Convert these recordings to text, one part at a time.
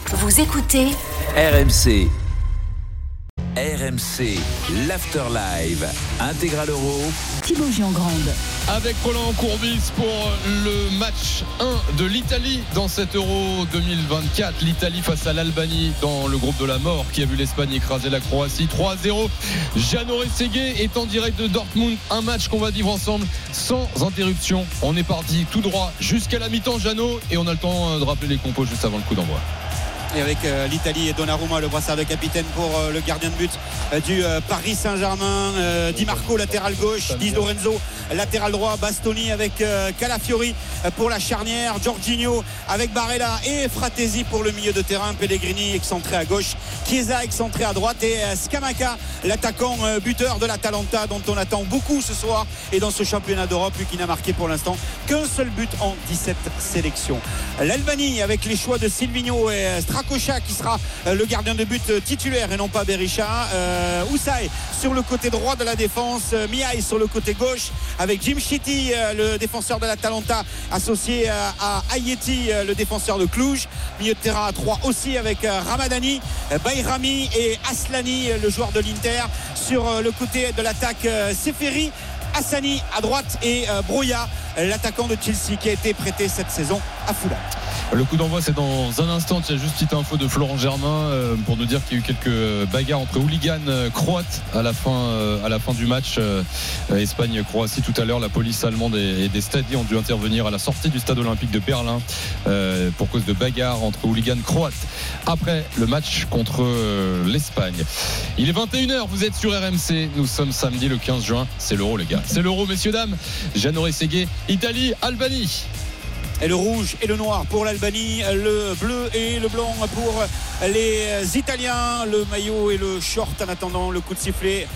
Vous écoutez RMC. RMC, l'After Live, Intégral Euro. Thibaut Giangrande. Avec Roland Courbis pour le match 1 de l'Italie dans cet Euro 2024. L'Italie face à l'Albanie dans le groupe de la mort qui a vu l'Espagne écraser la Croatie 3-0. Jeannot Rességuier est en direct de Dortmund. Un match qu'on va vivre ensemble sans interruption. On est parti tout droit jusqu'à la mi-temps, Jeannot, et on a le temps de rappeler les compos juste avant le coup d'envoi. Et avec l'Italie et Donnarumma, le brassard de capitaine pour le gardien de but du Paris Saint-Germain, Di Marco latéral gauche, Di Lorenzo latéral droit, Bastoni avec Calafiori pour la charnière, Jorginho avec Barella et Fratesi pour le milieu de terrain, Pellegrini excentré à gauche, Chiesa excentré à droite et Scamacca, l'attaquant buteur de l'Atalanta dont on attend beaucoup ce soir et dans ce championnat d'Europe, lui qui n'a marqué pour l'instant qu'un seul but en 17 sélections. L'Albanie avec les choix de Silvino et Strakosha qui sera le gardien de but titulaire et non pas Berisha, Oussaï sur le côté droit de la défense, Mihai sur le côté gauche avec Jim Chiti, le défenseur de l'Atalanta associé à Ayeti, le défenseur de Cluj. Milieu de terrain à 3 aussi avec Ramadani, Bayrami et Aslani, le joueur de l'Inter. Sur le côté de l'attaque, Seferi, Hassani à droite et Broya, l'attaquant de Chelsea qui a été prêté cette saison à Fulham. Le coup d'envoi, c'est dans un instant. Il y a juste petite info de Florent Germain pour nous dire qu'il y a eu quelques bagarres entre hooligans croates à la fin du match Espagne-Croatie tout à l'heure. La police allemande et des stadiers ont dû intervenir à la sortie du stade olympique de Berlin pour cause de bagarres entre hooligans croates après le match contre l'Espagne. Il est 21h, vous êtes sur RMC. Nous sommes samedi le 15 juin. C'est l'Euro, les gars. C'est l'Euro, messieurs, dames. Jeannot Rességuier, Italie, Albanie. Et le rouge et le noir pour l'Albanie, le bleu et le blanc pour les Italiens, le maillot et le short en attendant le coup de sifflet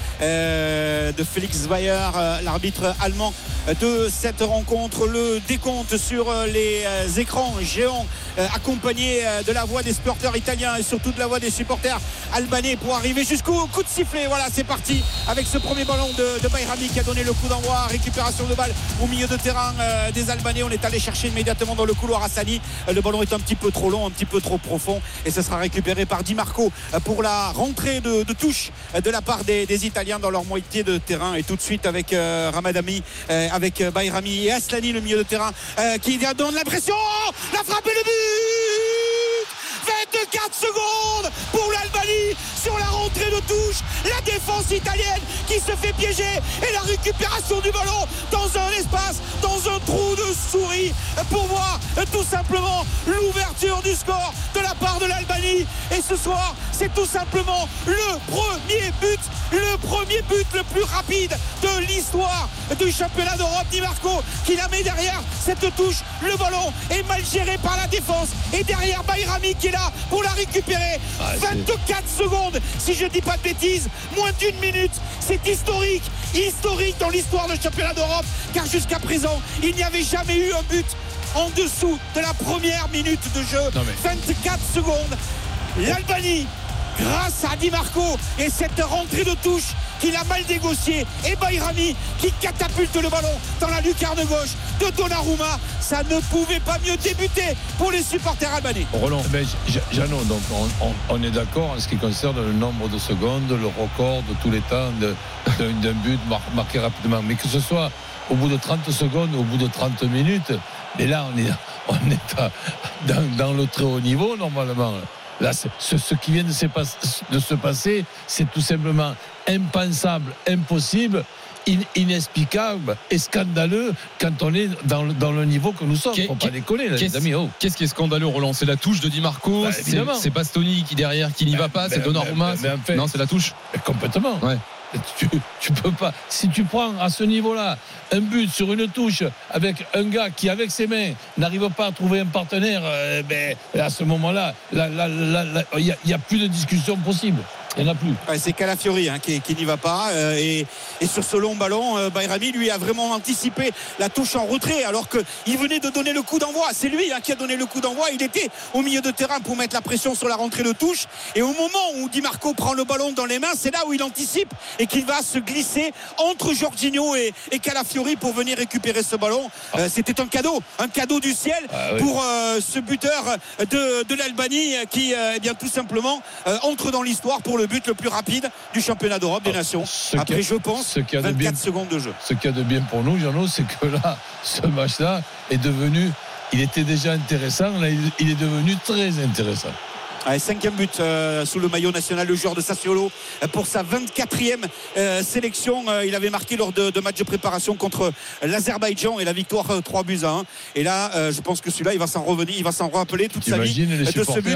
de Felix Bayer, l'arbitre allemand de cette rencontre. Le décompte sur les écrans géants accompagné de la voix des supporters italiens et surtout de la voix des supporters albanais pour arriver jusqu'au coup de sifflet. Voilà, c'est parti avec ce premier ballon de Bayrami qui a donné le coup d'envoi, récupération de balle au milieu de terrain des Albanais. On est allé chercher immédiatement dans le couloir Hassani. Le ballon est un petit peu trop long, un petit peu trop profond et ce sera récupéré par Di Marco pour la rentrée de touche de la part des Italiens dans leur moitié de terrain. Et tout de suite avec Ramadani, avec Bayrami et Aslani, le milieu de terrain qui donne la pression, la frappe et le but. 24 secondes pour l'Albanie sur la rentrée de touche, la défense italienne qui se fait piéger et la récupération du ballon dans un espace, dans un trou de souris pour voir tout simplement l'ouverture du score de la part de l'Albanie. Et ce soir, c'est tout simplement le premier but le plus rapide de l'histoire du championnat d'Europe. Di Marco qui la met derrière cette touche, le ballon est mal géré par la défense et derrière Bayrami qui est là pour la récupérer. 24 secondes, si je ne dis pas de bêtises, moins d'une minute. C'est historique dans l'histoire du championnat d'Europe, car jusqu'à présent il n'y avait jamais eu un but en dessous de la première minute de jeu. 24 secondes, l'Albanie grâce à Di Marco et cette rentrée de touche qu'il a mal négociée, et Bayrami qui catapulte le ballon dans la lucarne gauche de Donnarumma. Ça ne pouvait pas mieux débuter pour les supporters albanais. Roland, Jeannot, donc on est d'accord en ce qui concerne le nombre de secondes, le record de tous les temps d'un but marqué rapidement, mais que ce soit au bout de 30 secondes, au bout de 30 minutes, mais là on est dans le très haut niveau normalement. Là, ce qui vient de se passer, c'est tout simplement impensable, impossible, inexplicable et scandaleux quand on est dans le niveau que nous sommes. Faut pas déconner, les amis. Qu'est-ce qui est scandaleux, Roland? C'est la touche de Di Marco, c'est Bastoni qui derrière qui n'y va pas, c'est Donnarumma. Non, c'est la touche. Complètement. Ouais. Tu peux pas. Si tu prends à ce niveau-là un but sur une touche avec un gars qui, avec ses mains, n'arrive pas à trouver un partenaire, à ce moment-là, il y a plus de discussion possible. Il n'y en a plus. Ouais, c'est Calafiori qui n'y va pas. Et sur ce long ballon, Bayrami lui a vraiment anticipé la touche en retrait alors qu'il venait de donner le coup d'envoi. C'est lui qui a donné le coup d'envoi. Il était au milieu de terrain pour mettre la pression sur la rentrée de touche. Et au moment où Di Marco prend le ballon dans les mains, c'est là où il anticipe et qu'il va se glisser entre Jorginho et Calafiori pour venir récupérer ce ballon. C'était un cadeau du ciel pour ce buteur de l'Albanie qui tout simplement entre dans l'histoire pour le but le plus rapide du championnat d'Europe des Nations. Après, je pense, 24 secondes de jeu. Ce qu'il y a de bien pour nous, Jeannot, c'est que là, ce match-là est devenu, il était déjà intéressant, là, il est devenu très intéressant. 5e but sous le maillot national, le joueur de Sassuolo pour sa 24e sélection. Il avait marqué lors de matchs de préparation contre l'Azerbaïdjan et la victoire 3-1. Et là, je pense que celui-là, il va s'en revenir, il va s'en rappeler toute sa vie de ce but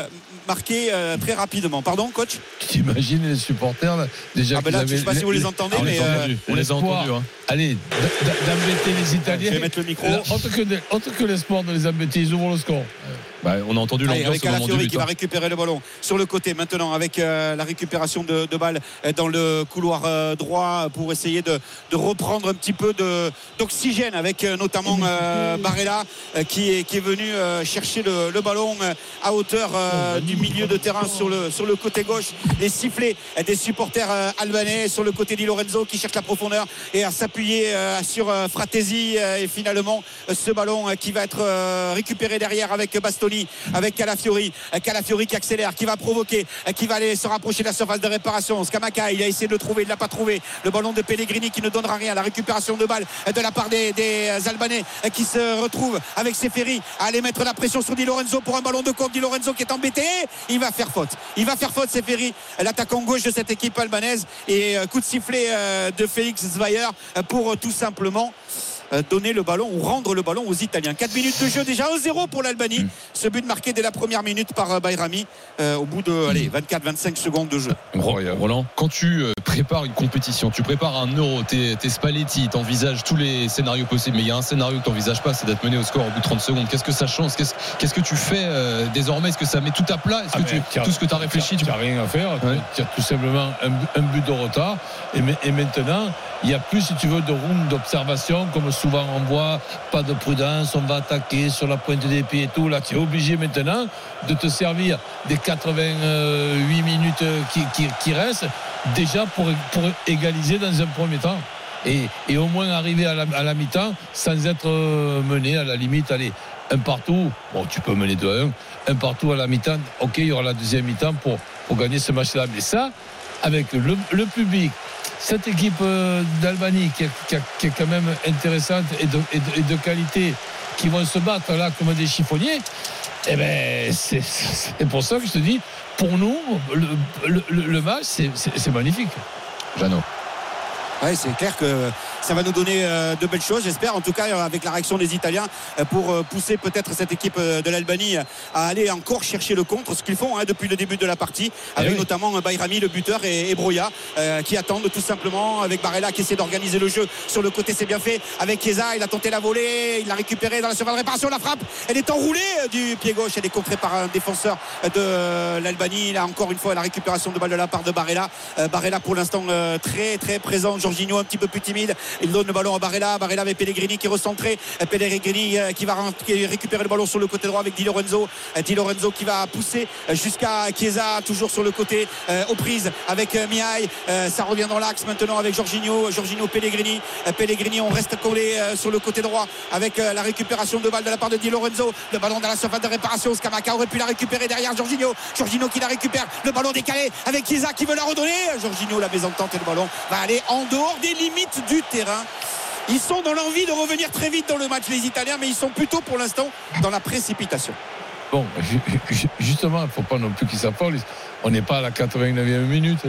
marqué très rapidement. Pardon, coach? T'imagines les supporters là, déjà là, je ne sais pas si vous les entendez, mais on les a entendus. Allez, d'embêter les Italiens. Je vais mettre le micro. Autre que l'espoir de les embêter, ils ouvrent le score. On a entendu l'ambiance avec au moment du but. Qui va récupérer le ballon sur le côté maintenant avec la récupération de balles dans le couloir droit pour essayer de reprendre un petit peu d'oxygène avec notamment Barella qui est venu chercher le ballon à hauteur du milieu de terrain sur le côté gauche. Les sifflets des supporters albanais sur le côté Di Lorenzo qui cherche la profondeur et à s'appuyer sur Fratesi et finalement ce ballon qui va être récupéré derrière avec Bastoni, avec Calafiori qui accélère, qui va provoquer, qui va aller se rapprocher de la surface de réparation. Scamacca, il a essayé de le trouver, il ne l'a pas trouvé. Le ballon de Pellegrini qui ne donnera rien. La récupération de balle de la part des Albanais qui se retrouvent avec Seferi à aller mettre la pression sur Di Lorenzo pour un ballon de compte. Di Lorenzo qui est embêté, il va faire faute Seferi, l'attaquant gauche de cette équipe albanaise, et coup de sifflet de Félix Zweier pour tout simplement donner le ballon ou rendre le ballon aux Italiens. 4 minutes de jeu déjà, 1-0 pour l'Albanie. Ce but marqué dès la première minute par Bayrami au bout de 24-25 secondes de jeu. Roland, quand tu prépares une compétition, tu prépares un Euro, t'es Spalletti, t'envisages tous les scénarios possibles, mais il y a un scénario que t'envisages pas, c'est d'être mené au score au bout de 30 secondes. Qu'est-ce que ça change? Qu'est-ce que tu fais désormais? Est-ce que ça met tout à plat? Est-ce que tout ce que tu as réfléchi, tu n'as rien à faire, tu as tout simplement un but de retard et maintenant il n'y a plus, si tu veux, de room d'observation comme souvent on voit, pas de prudence, on va attaquer sur la pointe des pieds et tout. Là, tu es obligé maintenant de te servir des 88 minutes qui restent déjà pour égaliser dans un premier temps et au moins arriver à la mi-temps sans être mené. À la limite, allez, un partout, bon, tu peux mener 2-1, un partout à la mi-temps, ok, il y aura la deuxième mi-temps pour gagner ce match-là, mais ça, avec le public, cette équipe d'Albanie qui est quand même intéressante et de qualité, qui vont se battre là comme des chiffonniers, c'est pour ça que je te dis, pour nous, le match, c'est magnifique. Jeannot. Ouais, c'est clair que ça va nous donner de belles choses, j'espère, en tout cas avec la réaction des Italiens pour pousser peut-être cette équipe de l'Albanie à aller encore chercher le contre, ce qu'ils font depuis le début de la partie, avec notamment Bayrami, le buteur, et Broja qui attendent tout simplement, avec Barella qui essaie d'organiser le jeu sur le côté. C'est bien fait avec Chiesa, il a tenté la volée, il l'a récupéré dans la surface de réparation, la frappe, elle est enroulée du pied gauche, elle est contrée par un défenseur de l'Albanie. Là encore une fois la récupération de balle de la part de Barella pour l'instant très très présent. Jorginho un petit peu plus timide, il donne le ballon à Barella avec Pellegrini qui est recentré, Pellegrini qui va récupérer le ballon sur le côté droit avec Di Lorenzo qui va pousser jusqu'à Chiesa, toujours sur le côté aux prises avec Mihai, ça revient dans l'axe maintenant avec Jorginho, Pellegrini, on reste collé sur le côté droit avec la récupération de balle de la part de Di Lorenzo, le ballon dans la surface de réparation. Scamacca aurait pu la récupérer derrière Jorginho qui la récupère, le ballon décalé avec Chiesa qui veut la redonner, Jorginho la mésentente et le ballon va aller en dehors des limites du terrain. Ils sont dans l'envie de revenir très vite dans le match, les Italiens, mais ils sont plutôt pour l'instant dans la précipitation. Bon, justement, il ne faut pas non plus qu'ils s'affolent. On n'est pas à la 89e minute.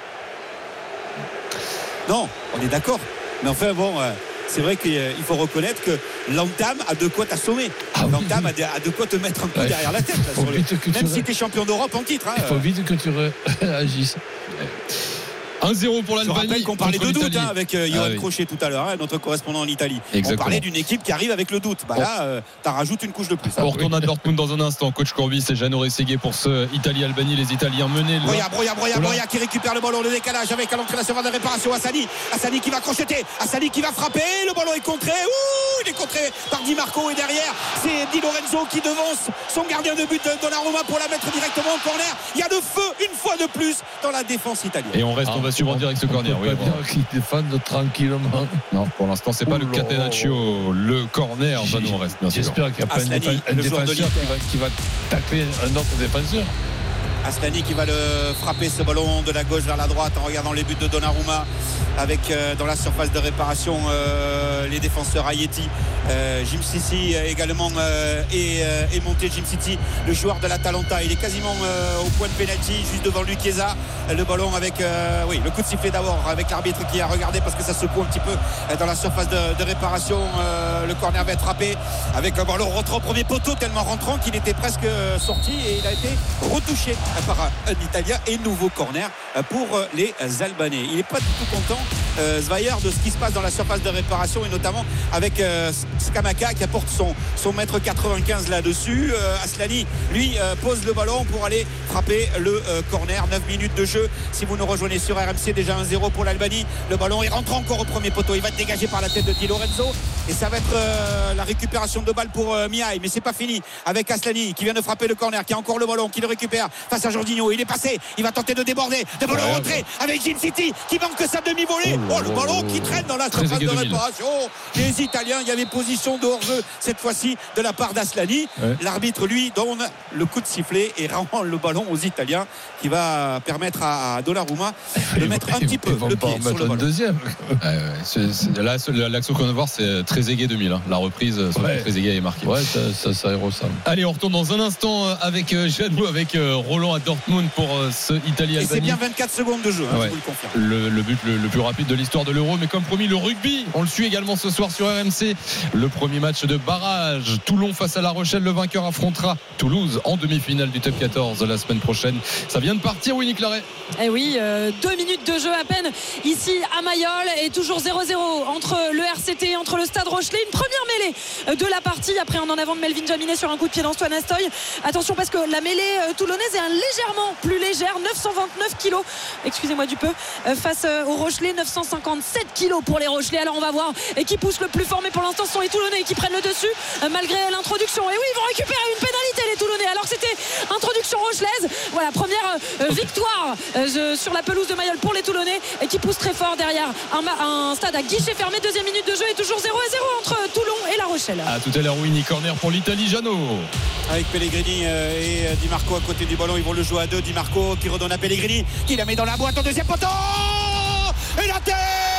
Non, on est d'accord. Mais enfin, bon, c'est vrai qu'il faut reconnaître que l'entame a de quoi t'assommer. L'entame a de quoi te mettre un coup derrière la tête. Même si tu es champion d'Europe en titre. Il faut vite que tu réagisses. 1-0 pour Je rappelle l'Albanie. qu'on parlait de doute avec Johan oui. Crochet tout à l'heure, notre correspondant en Italie. Exactement. On parlait d'une équipe qui arrive avec le doute. Là, t'en rajoutes une couche de plus. On retourne à Dortmund dans un instant. Coach Courbis et Jeannot Rességuier pour ce Italie-Albanie. Les Italiens menés. Broya qui récupère le ballon, le décalage avec à l'entrée de la surface de réparation. Hassani qui va crocheter, Hassani qui va frapper. Le ballon est contré. Il est contré par Di Marco et derrière c'est Di Lorenzo qui devance son gardien de but Donnarumma pour la mettre directement au corner. Il y a de feu une fois de plus dans la défense italienne. Et on va suivre en direct ce corner. Oui, qu'ils défendent tranquillement. Non, pour l'instant, c'est pas le Catenaccio, le corner. Jeannot, on reste bien sûr. J'espère qu'il n'y a pas un défenseur qui va tacler un autre défenseur. Aslani qui va le frapper ce ballon de la gauche vers la droite en regardant les buts de Donnarumma avec dans la surface de réparation les défenseurs Ayeti, Jim Sissi également est monté. Jim Sissi, le joueur de l'Atalanta, il est quasiment au point de pénalty juste devant lui Chiesa. Le ballon avec le coup de sifflet d'abord avec l'arbitre qui a regardé parce que ça secoue un petit peu dans la surface de réparation. Le corner va être frappé avec un ballon rentrant au premier poteau tellement rentrant qu'il était presque sorti et il a été retouché par un Italien et nouveau corner pour les Albanais. Il n'est pas du tout content Zweier de ce qui se passe dans la surface de réparation et notamment avec Scamacca qui apporte son mètre 95 là-dessus. Aslani lui pose le ballon pour aller frapper le corner. 9 minutes de jeu si vous nous rejoignez sur RMC, déjà 1-0 pour l'Albanie. Le ballon il rentre encore au premier poteau, il va être dégagé par la tête de Di Lorenzo et ça va être la récupération de balle pour Mihai, mais c'est pas fini avec Aslani qui vient de frapper le corner, qui a encore le ballon, qui le récupère face à Jorginho. Il est passé, il va tenter de déborder, de ballon rentré avec Jim City qui manque sa demi-volée. Le ballon qui traîne dans la surface de réparation. Les Italiens, il y avait position de hors-jeu cette fois-ci de la part d'Aslani. L'arbitre lui donne le coup de sifflet et rend le ballon aux Italiens qui va permettre à Donnarumma de mettre un petit peu le pied sur le ballon. Deuxième. Là, l'action qu'on va voir, c'est Trezeguet 2000. La reprise, Trezeguet est marquée. Ouais, ça y ressemble. Allez, on retourne dans un instant avec Jeannot, avec Roland à Dortmund pour ce Italie-Albanie. Et c'est bien 24 secondes de jeu, je vous le confirme. Le but le plus rapide de l'histoire de l'Euro, mais comme promis, le rugby, on le suit également ce soir sur RMC. Le premier match de barrage, Toulon face à La Rochelle. Le vainqueur affrontera Toulouse en demi-finale du Top 14 la semaine prochaine. Ça vient de partir, Winnie Claret. Eh oui, 2 minutes de jeu à peine ici à Mayol et toujours 0-0 entre le RCT, entre le Stade Rochelais. Une première mêlée de la partie après un en avant de Melvin Jaminet sur un coup de pied d'Antoine Astoy. Attention parce que la mêlée toulonnaise est légèrement plus légère, 929 kilos, excusez-moi du peu, face au Rochelais, 957 kilos pour les Rochelais. Alors on va voir et qui pousse le plus fort, mais pour l'instant ce sont les Toulonnais qui prennent le dessus malgré l'introduction. Et oui, ils vont récupérer une pénalité les Toulonnais alors que c'était introduction rochelaise. Voilà, première victoire sur la pelouse de Mayol pour les Toulonnais et qui pousse très fort derrière un stade à guichet fermé. Deuxième minute de jeu et toujours 0-0 entre Toulon et La Rochelle. À tout à l'heure, Winnie, corner pour l'Italie. Jeannot avec Pellegrini et Di Marco à côté du ballon, ils vont le jouer à deux. Di Marco qui redonne à Pellegrini qui la met dans la boîte au deuxième poteau et la tête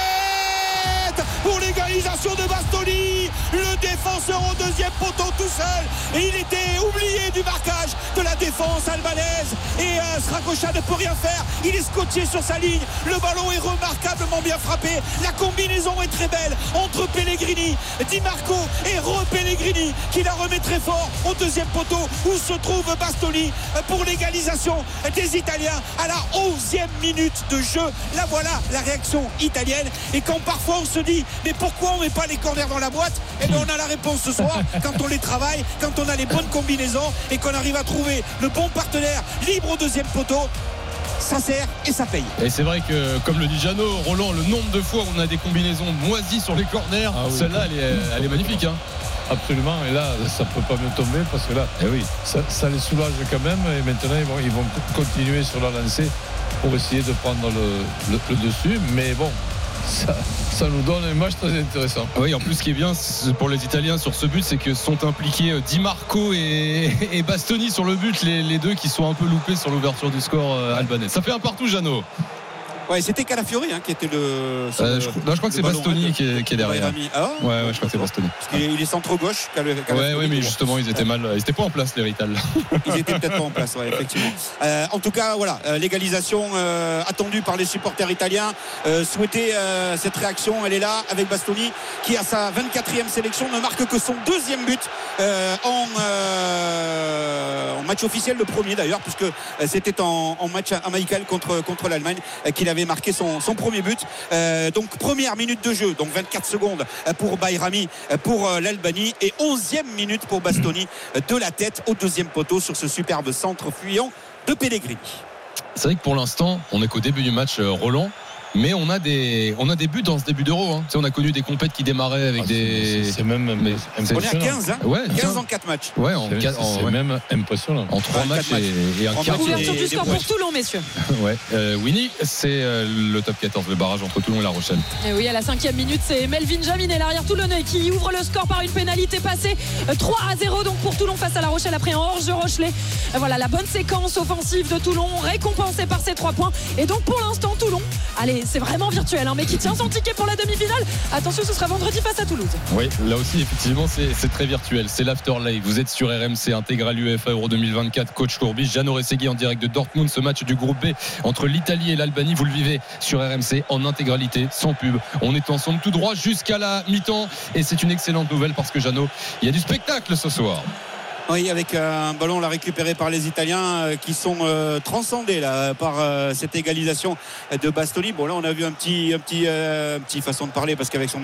pour l'égalisation de Bastoni, le défenseur au deuxième poteau tout seul et il était oublié du marquage de la défense albanaise et Srakocha ne peut rien faire, il est scotché sur sa ligne, le ballon est remarquablement bien frappé, la combinaison est très belle entre Pellegrini, Di Marco et Pellegrini qui la remet très fort au deuxième poteau où se trouve Bastoni pour l'égalisation des Italiens à la 11e minute de jeu. Là voilà la réaction italienne et quand parfois on se dit mais pourquoi on met pas les corners dans la boîte, et bien on a la réponse ce soir quand on les travaille, quand on a les bonnes combinaisons et qu'on arrive à trouver le bon partenaire libre au deuxième poteau. Ça sert et ça paye. Et c'est vrai que, comme le dit Jeannot, Roland, le nombre de fois où on a des combinaisons moisies sur les corners, celle-là, elle est magnifique. Absolument, et là, ça ne peut pas mieux tomber parce que là, ça les soulage quand même. Et maintenant, ils vont continuer sur la lancée pour essayer de prendre le dessus. Mais bon, ça nous donne un match très intéressant. Oui, en plus, ce qui est bien pour les Italiens sur ce but, c'est que sont impliqués Di Marco et Bastoni sur le but, les deux qui sont un peu loupés sur l'ouverture du score albanais. Ça fait un partout, Jeannot. Ouais, c'était Calafiori qui était le. Je crois que c'est Bastoni qui est derrière. Ouais, je crois que c'est Bastoni. Parce qu'il est centre-gauche. Oui, mais justement, ils étaient mal. Ils n'étaient pas en place, les Rital. Ils étaient peut-être pas en place, effectivement. En tout cas, voilà, l'égalisation attendue par les supporters italiens. Souhaiter cette réaction, elle est là avec Bastoni qui, à sa 24e sélection, ne marque que son deuxième but en match officiel, le premier d'ailleurs, puisque c'était en match amical contre l'Allemagne qu'il avait avait marqué son premier but. Donc première minute de jeu, donc 24 secondes pour Bayrami pour l'Albanie et 11e minute pour Bastoni de la tête au deuxième poteau sur ce superbe centre fuyant de Pellegrini. C'est vrai que pour l'instant, on n'est qu'au début du match, Roland. Mais on a des buts dans ce début d'Euro. Hein. Tu sais, on a connu des compètes qui démarraient avec C'est même on est à 15, hein. Ouais, 15 en 4 matchs. Ouais, c'est même impressionnant. En 3 matchs et un quart. Ouverture du score pour Toulon, messieurs. Ouais. Winnie, c'est le top 14, le barrage entre Toulon et La Rochelle. Et oui, à la 5e minute, c'est Melvin Jaminet, l'arrière toulonnais, qui ouvre le score par une pénalité passée 3-0 donc pour Toulon face à La Rochelle après un hors de Rochelet. Voilà la bonne séquence offensive de Toulon, récompensée par ces 3 points. Et donc pour l'instant, Toulon, allez, c'est vraiment virtuel, hein, mais qui tient son ticket pour la demi-finale. Attention, ce sera vendredi face à Toulouse. Oui, là aussi, effectivement, c'est très virtuel. C'est l'After Live. Vous êtes sur RMC intégral UEFA Euro 2024. Coach Courbis, Jeannot Rességui en direct de Dortmund. Ce match du groupe B entre l'Italie et l'Albanie, vous le vivez sur RMC en intégralité, sans pub. On est ensemble tout droit jusqu'à la mi-temps. Et c'est une excellente nouvelle parce que Jeannot, il y a du spectacle ce soir. Oui, avec un ballon là récupéré par les Italiens qui sont transcendés là par cette égalisation de Bastoni. Bon là on a vu un petit façon de parler parce qu'avec son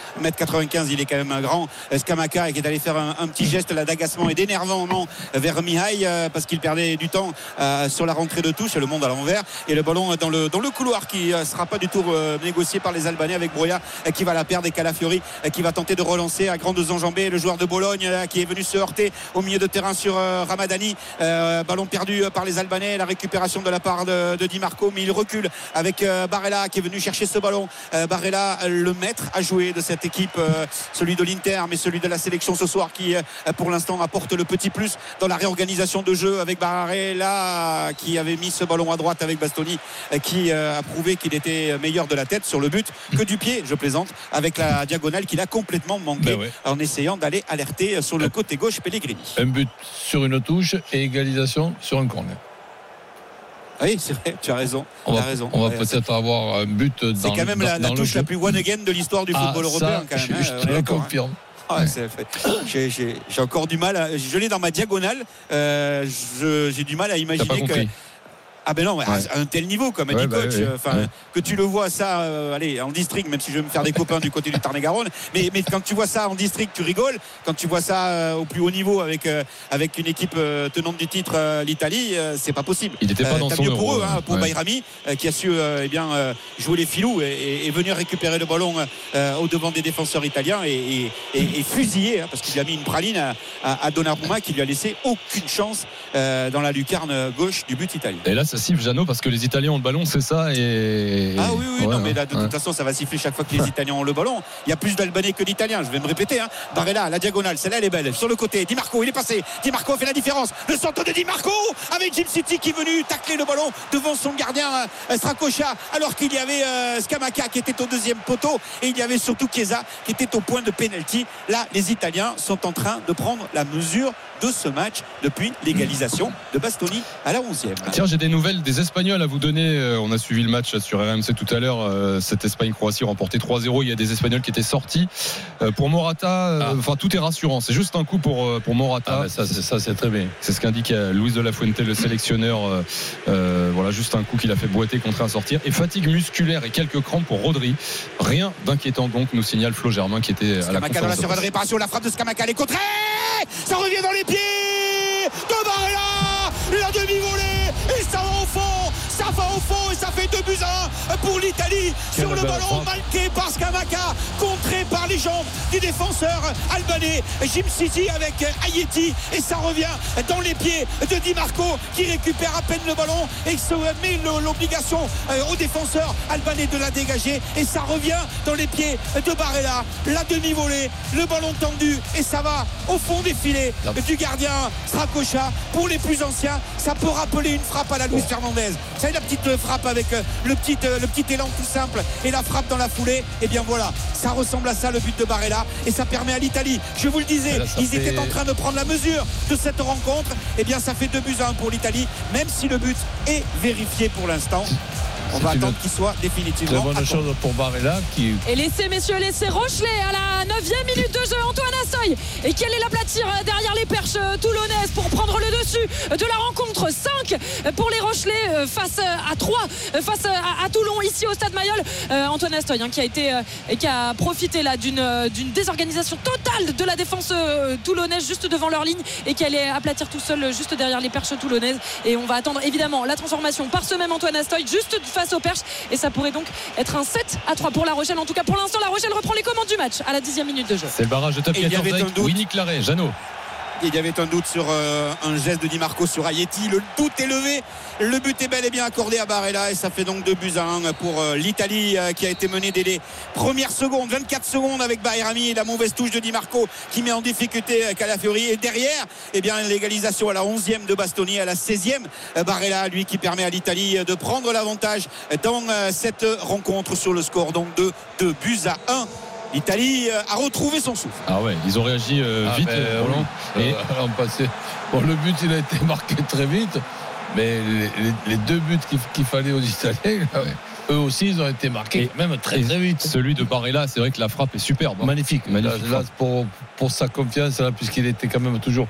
1m95 il est quand même un grand. Scamacca qui est allé faire un petit geste là d'agacement et d'énervement vers Mihai parce qu'il perdait du temps sur la rentrée de touche et le monde à l'envers et le ballon dans le couloir qui sera pas du tout négocié par les Albanais avec Broya qui va la perdre et Calafiori qui va tenter de relancer à grandes enjambées le joueur de Bologne qui est venu se heurter au milieu de terrain sur Ramadani, ballon perdu par les Albanais, la récupération de la part de Di Marco, mais il recule avec Barella qui est venu chercher ce ballon. Barella, le maître à jouer de cette équipe, celui de l'Inter mais celui de la sélection ce soir qui pour l'instant apporte le petit plus dans la réorganisation de jeu avec Barella qui avait mis ce ballon à droite avec Bastoni qui a prouvé qu'il était meilleur de la tête sur le but que du pied, je plaisante, avec la diagonale qu'il a complètement manqué en essayant d'aller alerter sur le côté gauche Pellegrini. Un but sur une touche et égalisation sur un corner. Oui, c'est vrai, tu as raison. On va peut-être avoir un but dans c'est quand même la touche la plus one again de l'histoire du football européen. Quand même, je te le confirme. J'ai encore du mal je l'ai dans ma diagonale, j'ai du mal à imaginer que ah ben non, à un tel niveau comme a dit coach, que tu le vois ça allez en district, même si je vais me faire des copains du côté du Tarn-et-Garonne, mais quand tu vois ça en district tu rigoles, quand tu vois ça au plus haut niveau avec une équipe tenante du titre l'Italie, c'est pas possible. Il n'était pas dans son mieux euro, pour eux pour Bayrami qui a su jouer les filous et venir récupérer le ballon au devant des défenseurs italiens et fusiller parce qu'il a mis une praline à Donnarumma qui lui a laissé aucune chance dans la lucarne gauche du but italien. Et là ça siffle Jeannot parce que les Italiens ont le ballon, c'est ça et... Ah oui non mais là de toute façon ça va siffler chaque fois que les Italiens ont le ballon. Il y a plus d'Albanais que d'Italiens, je vais me répéter Barella, la diagonale, celle-là elle est belle sur le côté, Di Marco il est passé, Di Marco fait la différence, le centre de Di Marco avec Jim City qui est venu tacler le ballon devant son gardien Strakosha alors qu'il y avait Scamacca qui était au deuxième poteau et il y avait surtout Chiesa qui était au point de pénalty. Là les Italiens sont en train de prendre la mesure de ce match depuis l'égalisation de Bastoni à la 11e. Tiens, j'ai des nouvelles des Espagnols à vous donner. On a suivi le match sur RMC tout à l'heure. Cette Espagne-Croatie remportée 3-0. Il y a des Espagnols qui étaient sortis. Pour Morata, tout est rassurant. C'est juste un coup pour Morata. Ça c'est très bien. C'est ce qu'indique Luis de la Fuente, le sélectionneur. Voilà, juste un coup qu'il a fait boiter, contraint à sortir. Et fatigue musculaire et quelques crampes pour Rodri. Rien d'inquiétant donc, nous signale Flo Germain qui était à la conférence dans la surface de réparation. La frappe de Scamacca, elle est contrée. Ça revient dans les pieds de Barella, la demi-volée et ça va au fond et ça fait 2-1 pour l'Italie sur le ballon marqué par Scamacca, contré par les jambes du défenseur albanais Jim City avec Ayeti et ça revient dans les pieds de Di Marco qui récupère à peine le ballon et se met l'obligation au défenseur albanais de la dégager et ça revient dans les pieds de Barella, la demi-volée, le ballon tendu et ça va au fond des filets du gardien Strakosha. Pour les plus anciens ça peut rappeler une frappe à la Luis Fernandez, c'est la petite frappe avec le petit élan tout simple et la frappe dans la foulée. Et bien voilà, ça ressemble à ça le but de Barella et ça permet à l'Italie, je vous le disais, ils étaient en train de prendre la mesure de cette rencontre. Et bien ça fait 2-1 pour l'Italie, même si le but est vérifié pour l'instant. On va attendre qu'il soit définitivement. Très bonne chose pour Barella qui. Et laissez, messieurs, laissez Rochelet à la 9e minute de jeu. Antoine Astoy et qui allait l'aplatir derrière les perches toulonnaises pour prendre le dessus de la rencontre. 5 pour les Rochelais face à 3 face à Toulon ici au stade Mayol. Antoine Astoy qui a profité là d'une désorganisation totale de la défense toulonnaise juste devant leur ligne et qui allait aplatir tout seul juste derrière les perches toulonnaises. Et on va attendre évidemment la transformation par ce même Antoine Astoy juste face aux perches et ça pourrait donc être un 7-3 pour La Rochelle. En tout cas pour l'instant La Rochelle reprend les commandes du match à la 10e minute de jeu. C'est le barrage de top 14 avec Winnie Claret. Jeannot. Il y avait un doute sur un geste de Di Marco sur Ayeti. Le doute est levé. Le but est bel et bien accordé à Barella et ça fait donc 2-1 pour l'Italie qui a été menée dès les premières secondes, 24 secondes avec Bayrami et la mauvaise touche de Di Marco qui met en difficulté Calafiori. Et derrière, eh bien, l'égalisation à la 11e de Bastoni, à la 16e. Barella, lui, qui permet à l'Italie de prendre l'avantage dans cette rencontre sur le score donc de 2-1. L'Italie a retrouvé son souffle. Ah ouais, ils ont réagi vite. En passé. Bon, le but il a été marqué très vite, mais les 2 buts qu'il fallait aux Italiens, eux aussi ils ont été marqués même très vite. Celui de Barella, c'est vrai que la frappe est superbe. Magnifique. Là, pour sa confiance, là, puisqu'il était quand même toujours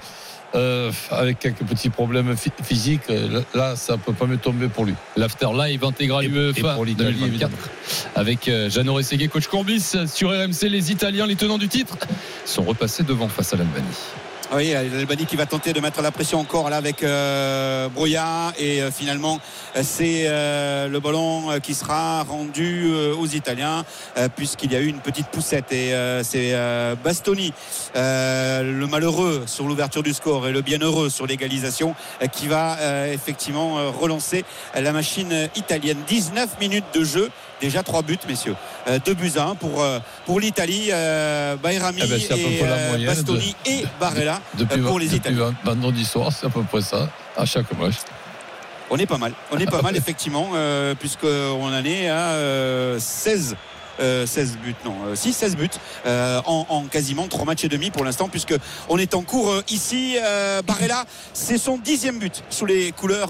avec quelques petits problèmes physiques, là ça ne peut pas me tomber pour lui. L'After Live intégral UEFA pour l'Italie 2024 avec Jeannot Rességuier, coach Courbis sur RMC. Les Italiens, les tenants du titre, sont repassés devant face à l'Albanie. Oui, l'Albanie qui va tenter de mettre la pression encore là avec Broja et finalement c'est le ballon qui sera rendu aux Italiens puisqu'il y a eu une petite poussette et c'est Bastoni, le malheureux sur l'ouverture du score et le bienheureux sur l'égalisation qui va effectivement relancer la machine italienne. 19 minutes de jeu. Déjà 3 buts, messieurs. 2-1 pour l'Italie. Bayrami et Bastoni et Barella pour les Italiens. Depuis vendredi soir, c'est à peu près ça, à chaque match. On est pas mal. On est pas mal, effectivement, puisqu'on en est à 16 buts, non, 16 buts en quasiment 3 matchs et demi pour l'instant, puisque on est en cours ici. Barella, c'est son 10e but sous les couleurs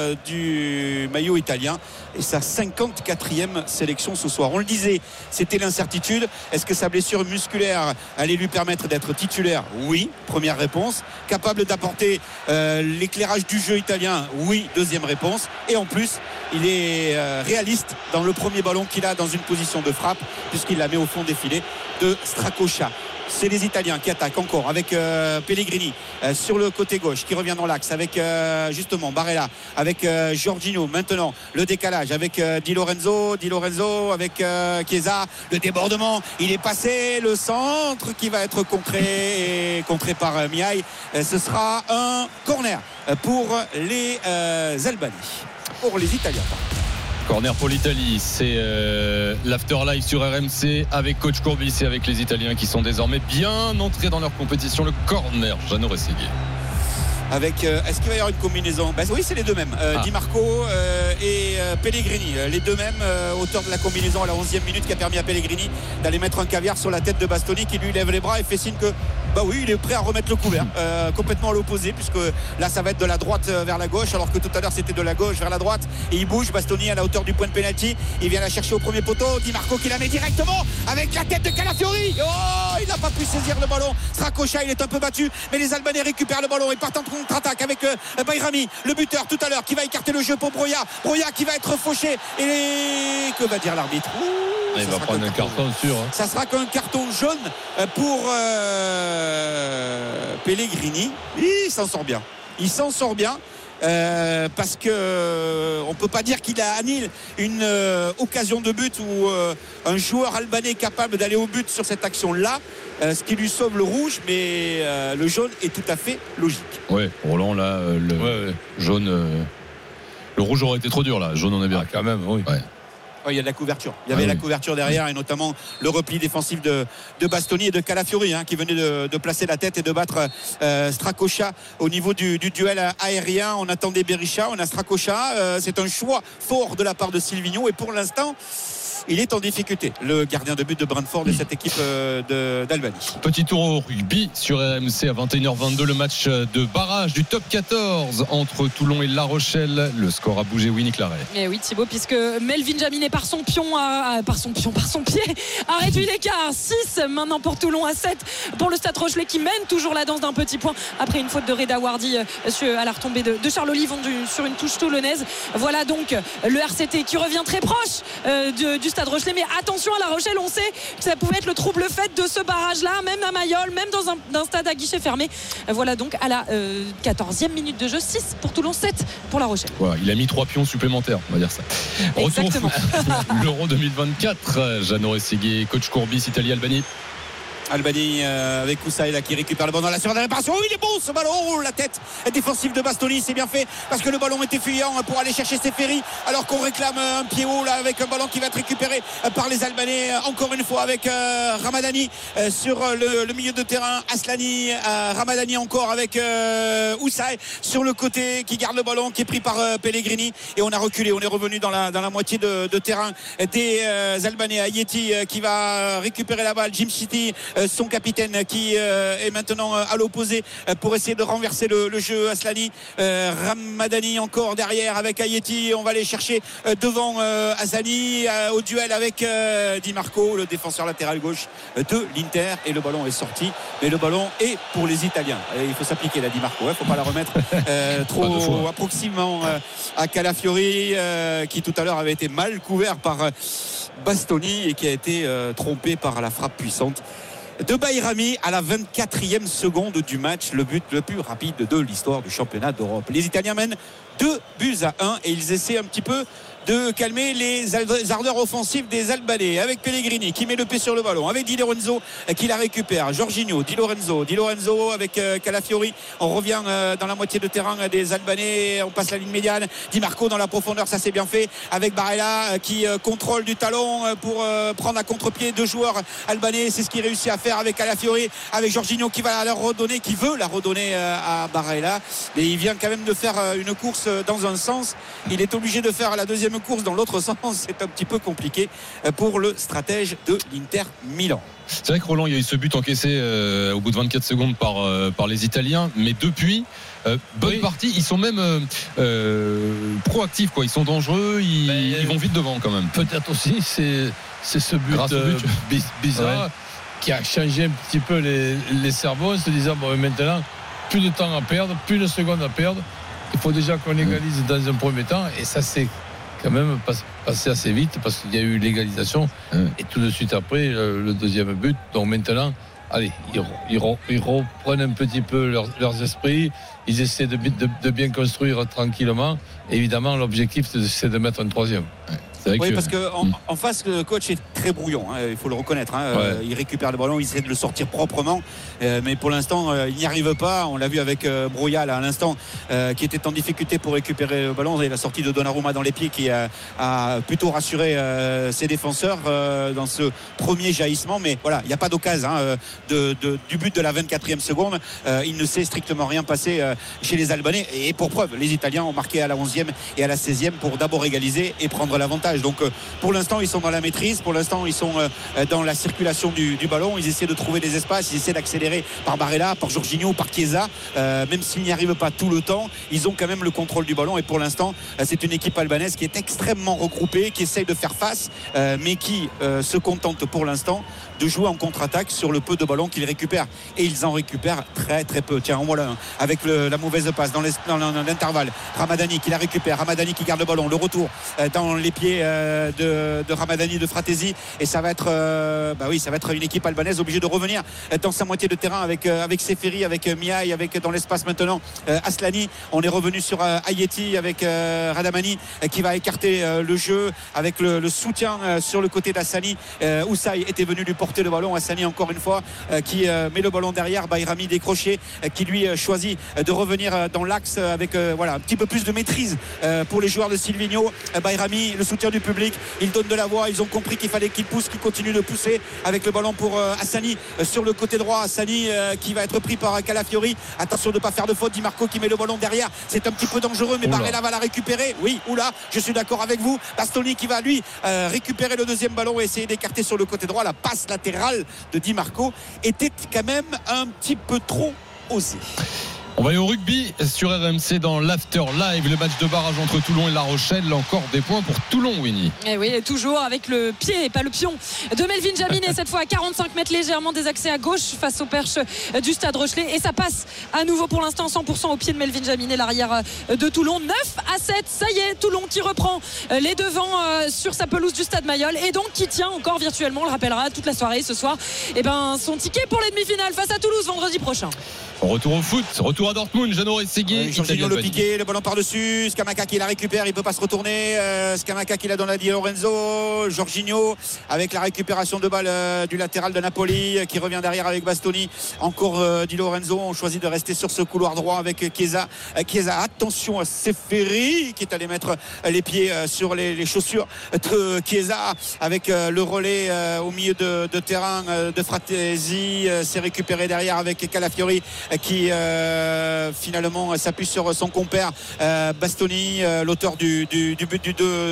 du maillot italien et sa 54e sélection ce soir. On le disait, c'était l'incertitude. Est-ce que sa blessure musculaire allait lui permettre d'être titulaire? Oui, première réponse. Capable d'apporter l'éclairage du jeu italien? Oui, deuxième réponse. Et en plus, il est réaliste dans le premier ballon qu'il a dans une position de frappe, puisqu'il la met au fond des filets de Strakosha. C'est les Italiens qui attaquent encore avec Pellegrini sur le côté gauche qui revient dans l'axe avec justement Barella avec Jorginho. Maintenant le décalage avec Di Lorenzo avec Chiesa, le débordement, il est passé, le centre qui va être contré par Miaï. Ce sera un corner pour les Albani, pour les Italiens. Corner pour l'Italie, c'est l'After Live sur RMC avec coach Courbis et avec les Italiens qui sont désormais bien entrés dans leur compétition. Le corner, Jeannot Rességuier. Avec, est-ce qu'il va y avoir une combinaison? Oui, c'est les deux mêmes. Di Marco et Pellegrini. Les deux mêmes, auteur de la combinaison à la 11e minute qui a permis à Pellegrini d'aller mettre un caviar sur la tête de Bastoni qui lui lève les bras et fait signe que oui, il est prêt à remettre le couvert complètement à l'opposé, puisque là ça va être de la droite vers la gauche, alors que tout à l'heure c'était de la gauche vers la droite et il bouge. Bastoni à la hauteur du point de pénalty, il vient la chercher au premier poteau. Di Marco qui la met directement avec la tête de Calafiori. Il n'a pas pu saisir le ballon. Strakosha, il est un peu battu, mais les Albanais récupèrent le ballon et partent en contre-attaque avec Bayrami, le buteur tout à l'heure, qui va écarter le jeu pour Broja qui va être fauché. Et que va dire l'arbitre? Il va prendre un carton sûr. Ça sera qu'un carton jaune pour Pellegrini. Il s'en sort bien. Parce que on peut pas dire qu'il a annulé une occasion de but ou un joueur albanais capable d'aller au but sur cette action-là, ce qui lui sauve le rouge, mais le jaune est tout à fait logique. Ouais, Roland là, jaune, le rouge aurait été trop dur là. Jaune, on est bien. Quand même, oui. Ouais. Il y a de la couverture. Il y avait la couverture derrière et notamment le repli défensif de Bastoni et de Calafiori qui venait de placer la tête et de battre Strakosha au niveau du duel aérien. On attendait Berisha, on a Strakosha. C'est un choix fort de la part de Silvino et pour l'instant il est en difficulté, le gardien de but de Brentford et cette équipe d'Albanie. Petit tour au rugby sur RMC à 21h22, le match de barrage du top 14 entre Toulon et La Rochelle. Le score a bougé, Winnie Claret. Et oui, Thibaut, puisque Melvin Jaminet par son pied a réduit l'écart. 6 maintenant pour Toulon, à 7 pour le Stade Rochelais qui mène toujours la danse d'un petit point après une faute de Reda Wardy à la retombée de Charles Olivon sur une touche toulonnaise. Voilà donc le RCT qui revient très proche du Stade Rochelais, mais attention à La Rochelle, on sait que ça pouvait être le trouble fait de ce barrage-là, même à Mayol, même dans un stade à guichet fermé. Voilà donc à la 14e minute de jeu, 6 pour Toulon, 7 pour La Rochelle. Voilà, il a mis 3 pions supplémentaires, on va dire ça. Retour Exactement. l'Euro 2024, Jeannot Rességuier, coach Courbis, Italie-Albanie. Albanie avec Koussaï là qui récupère le ballon dans la surface de réparation. Il est bon ce ballon. Oh, la tête défensive de Bastoni, c'est bien fait parce que le ballon était fuyant pour aller chercher Seferi alors qu'on réclame un pied haut là avec un ballon qui va être récupéré par les Albanais encore une fois avec Ramadani sur le milieu de terrain. Aslani, Ramadani encore avec Koussaï sur le côté qui garde le ballon qui est pris par Pellegrini et on a reculé, on est revenu dans la moitié de terrain des Albanais. Ayeti qui va récupérer la balle, Jim City son capitaine qui est maintenant à l'opposé pour essayer de renverser le jeu. Aslani, Ramadani encore derrière avec Ayeti, on va aller chercher devant Azani au duel avec Di Marco, le défenseur latéral gauche de l'Inter, et le ballon est sorti, mais le ballon est pour les Italiens et il faut s'appliquer là, Di Marco, faut pas la remettre trop approximément à Calafiori qui tout à l'heure avait été mal couvert par Bastoni et qui a été trompé par la frappe puissante de Bayrami à la 24e seconde du match, le but le plus rapide de l'histoire du championnat d'Europe. Les Italiens mènent 2-1 et ils essaient un petit peu de calmer les ardeurs offensives des Albanais avec Pellegrini qui met le pied sur le ballon, avec Di Lorenzo qui la récupère, Jorginho, Di Lorenzo avec Calafiori. On revient dans la moitié de terrain des Albanais, on passe la ligne médiane, Di Marco dans la profondeur, ça c'est bien fait avec Barella qui contrôle du talon pour prendre à contre-pied deux joueurs albanais. C'est ce qu'il réussit à faire avec Calafiori, avec Jorginho qui va la redonner, qui veut la redonner à Barella, mais il vient quand même de faire une course dans un sens, il est obligé de faire la deuxième course dans l'autre sens, c'est un petit peu compliqué pour le stratège de l'Inter Milan. C'est vrai que Roland, il y a eu ce but encaissé au bout de 24 secondes par les Italiens, mais depuis bonne partie, ils sont même proactifs quoi. Ils sont dangereux, ils vont vite devant quand même. Peut-être aussi c'est ce but, bizarre qui a changé un petit peu les cerveaux en se disant bon, maintenant plus de temps à perdre, plus de secondes à perdre, il faut déjà qu'on égalise dans un premier temps, et ça c'est quand même passé assez vite parce qu'il y a eu l'égalisation et tout de suite après le deuxième but. Donc maintenant, allez, ils reprennent un petit peu leurs esprits, ils essaient de bien construire tranquillement. Et évidemment, l'objectif c'est de mettre un troisième. Oui, parce qu'en face, le coach est très brouillon, il faut le reconnaître. Il récupère le ballon, il essaie de le sortir proprement, mais pour l'instant, il n'y arrive pas. On l'a vu avec Brouillal à l'instant, qui était en difficulté pour récupérer le ballon. Et la sortie de Donnarumma dans les pieds qui a plutôt rassuré ses défenseurs dans ce premier jaillissement. Mais voilà, il n'y a pas d'occasion du but de la 24e seconde. Il ne s'est strictement rien passé chez les Albanais. Et pour preuve, les Italiens ont marqué à la 11e et à la 16e pour d'abord égaliser et prendre l'avantage. Donc pour l'instant ils sont dans la maîtrise, pour l'instant ils sont dans la circulation du ballon, ils essaient de trouver des espaces, ils essaient d'accélérer par Barella, par Jorginho, par Chiesa, même s'ils n'y arrivent pas tout le temps, ils ont quand même le contrôle du ballon. Et pour l'instant c'est une équipe albanaise qui est extrêmement regroupée, qui essaye de faire face, mais qui se contente pour l'instant de jouer en contre-attaque sur le peu de ballons qu'ils récupèrent, et ils en récupèrent très très peu. Tiens, on voit là avec la mauvaise passe dans l'intervalle, Ramadani qui la récupère, Ramadani qui garde le ballon, le retour dans les pieds de Ramadani, de Fratesi, et ça va être ça va être une équipe albanaise obligée de revenir dans sa moitié de terrain avec Seferi, avec Miaï, avec dans l'espace maintenant Aslani. On est revenu sur Ayeti avec Radamani qui va écarter le jeu avec le soutien sur le côté d'Assani. Oussaï était venu lui porter le ballon, Assani encore une fois qui met le ballon derrière, Bayrami décroché qui lui choisit de revenir dans l'axe avec un petit peu plus de maîtrise pour les joueurs de Silvino. Bayrami, le soutien du public. Ils donnent de la voix, ils ont compris qu'il fallait qu'ils poussent, qu'ils continuent de pousser avec le ballon pour Hassani sur le côté droit. Hassani qui va être pris par Calafiori. Attention de ne pas faire de faute. Di Marco qui met le ballon derrière, c'est un petit peu dangereux, mais Barella va la récupérer. Oui, je suis d'accord avec vous. Bastoni qui va lui récupérer le deuxième ballon et essayer d'écarter sur le côté droit. La passe latérale de Di Marco était quand même un petit peu trop osée. On va aller au rugby sur RMC dans l'After Live, le match de barrage entre Toulon et La Rochelle. Là encore des points pour Toulon, Winnie. Et oui, toujours avec le pied, pas le pion de Melvin Jaminet, cette fois à 45 mètres légèrement des accès à gauche face aux perches du Stade Rochelet. Et ça passe à nouveau pour l'instant 100% au pied de Melvin Jaminet, l'arrière de Toulon. 9-7, ça y est, Toulon qui reprend les devants sur sa pelouse du Stade Mayol et donc qui tient encore virtuellement, on le rappellera, toute la soirée ce soir, son ticket pour les demi-finales face à Toulouse vendredi prochain. Retour au foot, retour à Dortmund, Jeannot Rességui. Jorginho le piqué, le ballon par-dessus, Scamacca qui la récupère, il peut pas se retourner, Scamacca qui la donne à Di Lorenzo, Jorginho avec la récupération de balle du latéral de Napoli qui revient derrière avec Bastoni, encore Di Lorenzo. On choisit de rester sur ce couloir droit avec Chiesa, attention à Seferi qui est allé mettre les pieds sur les chaussures de Chiesa avec le relais au milieu de terrain de Fratesi, c'est récupéré derrière avec Calafiori qui finalement s'appuie sur son compère Bastoni, l'auteur du but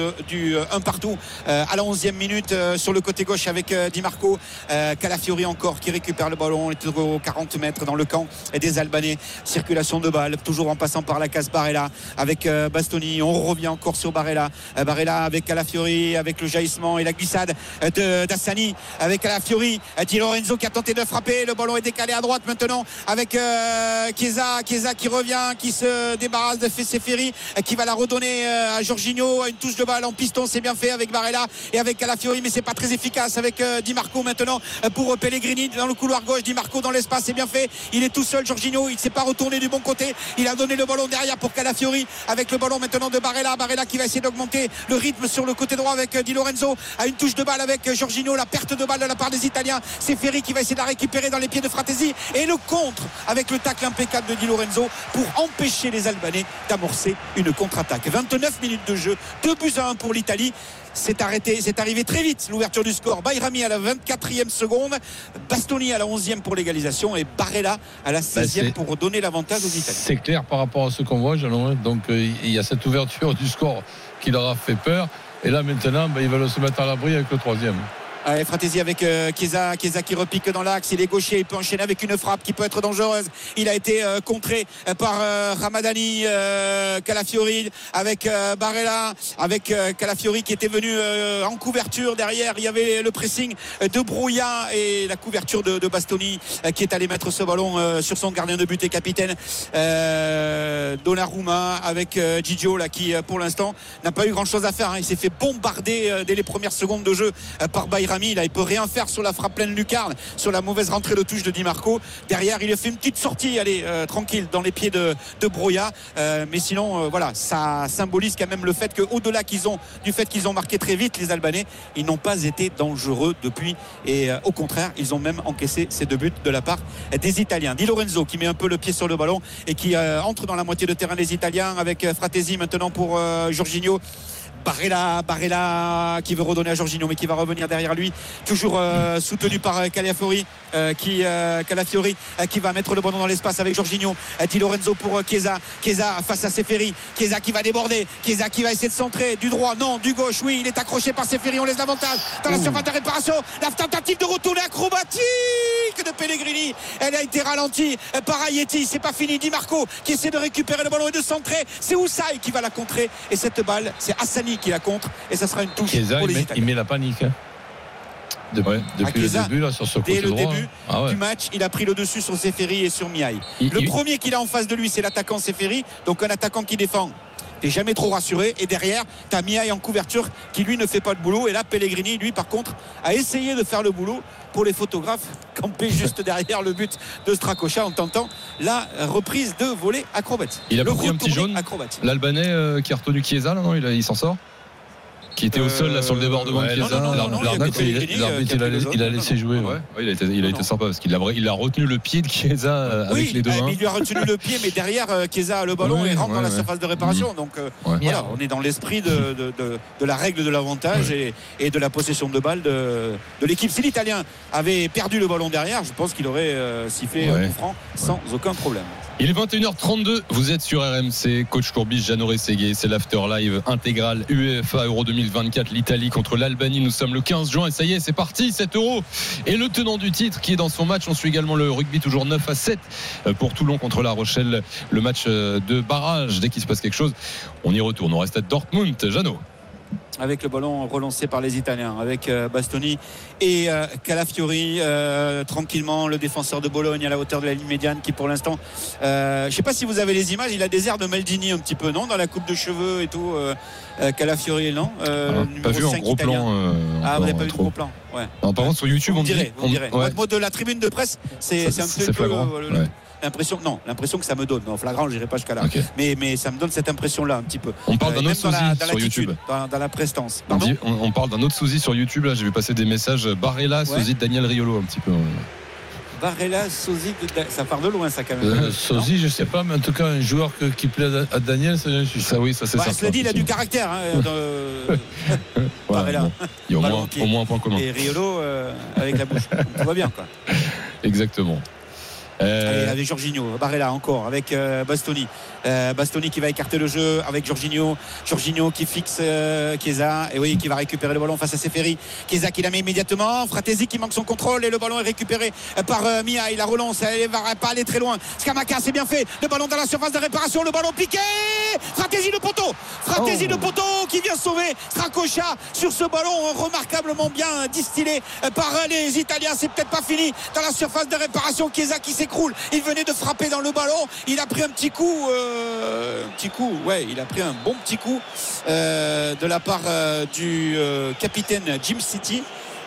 du 1 partout à la 11e minute sur le côté gauche avec Di Marco. Calafiori encore qui récupère le ballon, on est aux 40 mètres dans le camp des Albanais. Circulation de balle toujours en passant par la case Barella avec Bastoni. On revient encore sur Barella avec Calafiori, avec le jaillissement et la glissade d'Hassani avec Calafiori. Di Lorenzo qui a tenté de frapper, le ballon est décalé à droite maintenant avec Chiesa qui revient, qui se débarrasse de Seferi, qui va la redonner à Jorginho, une touche de balle en piston, c'est bien fait avec Barella et avec Calafiori, mais c'est pas très efficace avec Di Marco maintenant pour Pellegrini dans le couloir gauche. Di Marco dans l'espace, c'est bien fait, il est tout seul. Jorginho, il ne s'est pas retourné du bon côté, il a donné le ballon derrière pour Calafiori avec le ballon maintenant de Barella qui va essayer d'augmenter le rythme sur le côté droit avec Di Lorenzo, à une touche de balle avec Jorginho, la perte de balle de la part des Italiens. Seferi qui va essayer de la récupérer dans les pieds de Fratesi et le contre avec le tacle impeccable de Di Lorenzo pour empêcher les Albanais d'amorcer une contre-attaque. 29 minutes de jeu, 2-1 pour l'Italie. C'est arrivé très vite l'ouverture du score. Bayrami à la 24e seconde, Bastoni à la 11e pour l'égalisation et Barella à la 16e pour donner l'avantage aux Italiens. C'est clair par rapport à ce qu'on voit, Jean. Donc il y a cette ouverture du score qui leur a fait peur et là maintenant ils veulent se mettre à l'abri avec le 3e. Allez, Fratesi avec Chiesa qui repique dans l'axe, il est gaucher, il peut enchaîner avec une frappe qui peut être dangereuse. Il a été contré par Ramadani, Calafiori avec Barella, avec Calafiori qui était venu en couverture derrière. Il y avait le pressing de Brouilla et la couverture de Bastoni qui est allé mettre ce ballon sur son gardien de but et capitaine Donnarumma avec Gigio là, qui pour l'instant n'a pas eu grand chose à faire. Il s'est fait bombarder dès les premières secondes de jeu par Bayrami. Là, il peut rien faire sur la frappe pleine lucarne, sur la mauvaise rentrée de touche de Di Marco. Derrière, il a fait une petite sortie, tranquille, dans les pieds de Broya. Mais sinon, voilà, ça symbolise quand même le fait qu'au-delà du fait qu'ils ont marqué très vite, les Albanais, ils n'ont pas été dangereux depuis. Et au contraire, ils ont même encaissé ces 2 buts de la part des Italiens. Di Lorenzo qui met un peu le pied sur le ballon et qui entre dans la moitié de terrain des Italiens avec Fratesi maintenant pour Jorginho. Barella qui veut redonner à Jorginho mais qui va revenir derrière lui, toujours soutenu par Calafiori qui va mettre le ballon dans l'espace avec Jorginho. Di Lorenzo pour Chiesa face à Seferi, Chiesa qui va déborder, Chiesa qui va essayer de centrer du droit, non, du gauche, oui, il est accroché par Seferi, on laisse l'avantage dans la surface de réparation. La tentative de retourner acrobatique de Pellegrini, elle a été ralentie par Ayeti, c'est pas fini. Di Marco qui essaie de récupérer le ballon et de centrer, c'est Oussaï qui va la contrer et cette balle c'est Hassani qui la contre et ça sera une touche pour les Italiens. Il met la panique depuis le début là, sur ce côté droit. Dès le début du match, il a pris le dessus sur Seferi et sur Miaï. Le premier qu'il a en face de lui, c'est l'attaquant Seferi, donc un attaquant qui défend. T'es jamais trop rassuré et derrière t'as Miaï en couverture qui lui ne fait pas le boulot et là Pellegrini lui par contre a essayé de faire le boulot pour les photographes campés juste derrière le but de Strakosha en tentant la reprise de volée acrobatique. Il a pris un petit jaune, l'Albanais qui a retenu Chiesa là, non, il s'en sort. Qui était au sol là sur le débordement de Chiesa. L'arbitre, il a laissé jouer. Ouais. Il a été sympa parce qu'il a retenu le pied de Chiesa avec les deux mains. Il lui a retenu le pied, mais derrière Chiesa a le ballon et rentre dans la surface de réparation. Donc voilà, on est dans l'esprit de la règle de l'avantage et de la possession de balle de l'équipe. Si l'Italien avait perdu le ballon derrière, je pense qu'il aurait sifflé un coup franc sans aucun problème. Il est 21h32, vous êtes sur RMC, coach Courbis, Jeannot Rességuier, c'est l'after live intégral UEFA Euro 2024, l'Italie contre l'Albanie. Nous sommes le 15 juin et ça y est, c'est parti, 7 euros. Et le tenant du titre qui est dans son match, on suit également le rugby, toujours 9-7 pour Toulon contre La Rochelle, le match de barrage. Dès qu'il se passe quelque chose, on y retourne. On reste à Dortmund, Jeannot. Avec le ballon relancé par les Italiens, avec Bastoni et Calafiori, tranquillement, le défenseur de Bologne à la hauteur de la ligne médiane qui pour l'instant, je ne sais pas si vous avez les images, il a des airs de Maldini un petit peu, non, dans la coupe de cheveux et tout, Calafiori, non, pas vu en gros italien. Plan vous n'avez pas vu le gros plan, ouais. Alors, par contre sur YouTube on dirait moi de la tribune de presse c'est un peu flagrant, l'impression que ça me donne. En flagrant, je n'irai pas jusqu'à là. Okay. Mais ça me donne cette impression-là un petit peu. On parle d'un autre sosie sur YouTube. Dans la prestance. On parle d'un autre sosie sur YouTube. Là, j'ai vu passer des messages. Barella, sosie de Daniel Riolo, un petit peu. Barella, sosie, ça part de loin, ça quand même. Sosie, je ne sais pas, mais en tout cas, un joueur qui plaît à Daniel, ça vient ça, oui, ça c'est ça. Cela dit, il a du caractère. Barella. Bon. Il y a au moins un point commun. Et Riolo avec la bouche. Tout va bien, quoi. Exactement. Allez, avec Jorginho, Barella encore avec Bastoni. Bastoni qui va écarter le jeu avec Jorginho qui fixe Chiesa et qui va récupérer le ballon face à Seferi. Chiesa qui la met immédiatement, Fratesi qui manque son contrôle et le ballon est récupéré par Mia. Il la relance, elle va pas aller très loin. Scamacca, c'est bien fait, le ballon dans la surface de réparation, le ballon piqué, Fratesi le poteau qui vient sauver Strakosha sur ce ballon remarquablement bien distillé par les Italiens. C'est peut-être pas fini dans la surface de réparation. Chiesa qui s'écroule, il venait de frapper dans le ballon, il a pris un petit coup, il a pris un bon petit coup de la part du capitaine Jim City.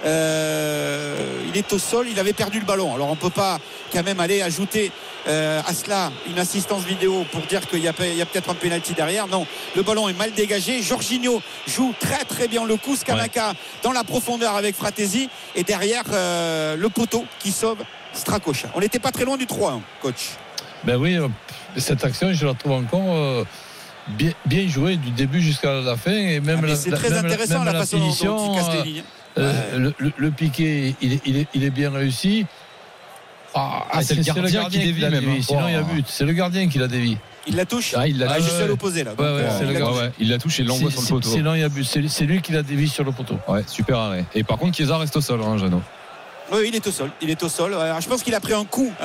Il est au sol, il avait perdu le ballon. Alors on ne peut pas quand même aller ajouter à cela une assistance vidéo pour dire qu'il y a peut-être un pénalty derrière. Non, le ballon est mal dégagé. Jorginho joue très très bien le coup. Scamacca dans la profondeur avec Fratesi et derrière le poteau qui sauve Strakosha. On n'était pas très loin du 3-1, coach. Ben oui, cette action je la trouve encore bien jouée du début jusqu'à la fin et même c'est très intéressant la façon dont il casse les lignes. Le piqué il est bien réussi. C'est le gardien qui dévie même. Sinon il y a but. C'est le gardien qui la dévie. Il la touche. Je suis à l'opposé là. Il la touche et l'envoie sur le poteau. Sinon il y a but. C'est lui qui la dévie sur le poteau. Ouais, super arrêt. Et par contre Chiesa reste au sol, Jeannot. Oui, il est au sol. Alors, je pense qu'il a pris un coup.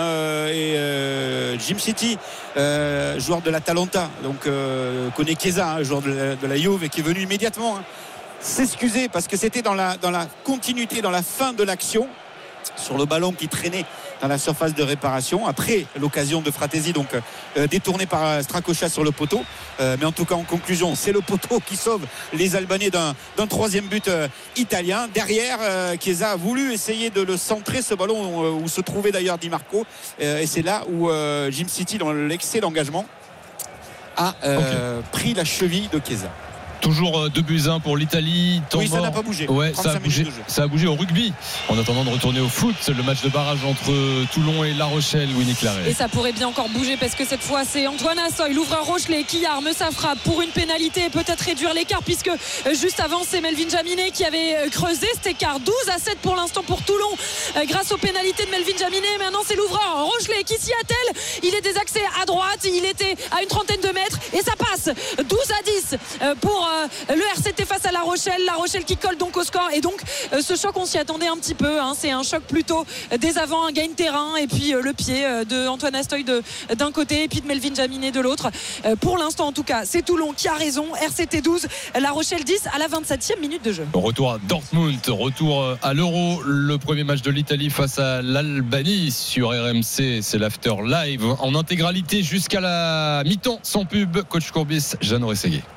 Jim City, joueur de l'Atalanta, donc connaît Chiesa, joueur de la Juve, et qui est venu immédiatement s'excuser parce que c'était dans la continuité, dans la fin de l'action, sur le ballon qui traînait dans la surface de réparation après l'occasion de Fratesi, donc détourné par Strakosha sur le poteau, mais en tout cas en conclusion c'est le poteau qui sauve les Albanais d'un troisième but italien. Derrière Chiesa a voulu essayer de le centrer, ce ballon où se trouvait d'ailleurs Di Marco, et c'est là où Jim City, dans l'excès d'engagement, a pris la cheville de Chiesa. Toujours 2-1 pour l'Italie. Oui, ça n'a pas bougé. Ouais, ça a bougé au rugby. En attendant de retourner au foot, le match de barrage entre Toulon et La Rochelle, Winnie Claret. Et ça pourrait bien encore bouger parce que cette fois c'est Antoine Assoy, l'ouvreur Rochelet, qui arme sa frappe pour une pénalité et peut-être réduire l'écart, puisque juste avant c'est Melvin Jaminet qui avait creusé cet écart. 12-7 pour l'instant pour Toulon grâce aux pénalités de Melvin Jaminet. Maintenant c'est l'ouvreur Rochelet qui s'y attelle. Il est désaxé à droite, il était à une trentaine de mètres et ça passe. 12-10 pour le RCT face à La Rochelle qui colle donc au score, et donc ce choc on s'y attendait un petit peu, c'est un choc plutôt des avants, un gain de terrain et puis le pied de Antoine Assoy d'un côté et puis de Melvin Jaminet de l'autre. Pour l'instant en tout cas c'est Toulon qui a raison. RCT 12, La Rochelle 10 à la 27e minute de jeu. Retour à Dortmund, retour à l'Euro, le premier match de l'Italie face à l'Albanie sur RMC. C'est l'after live en intégralité jusqu'à la mi-temps sans pub. Coach Courbis, Jeannot Rességuier.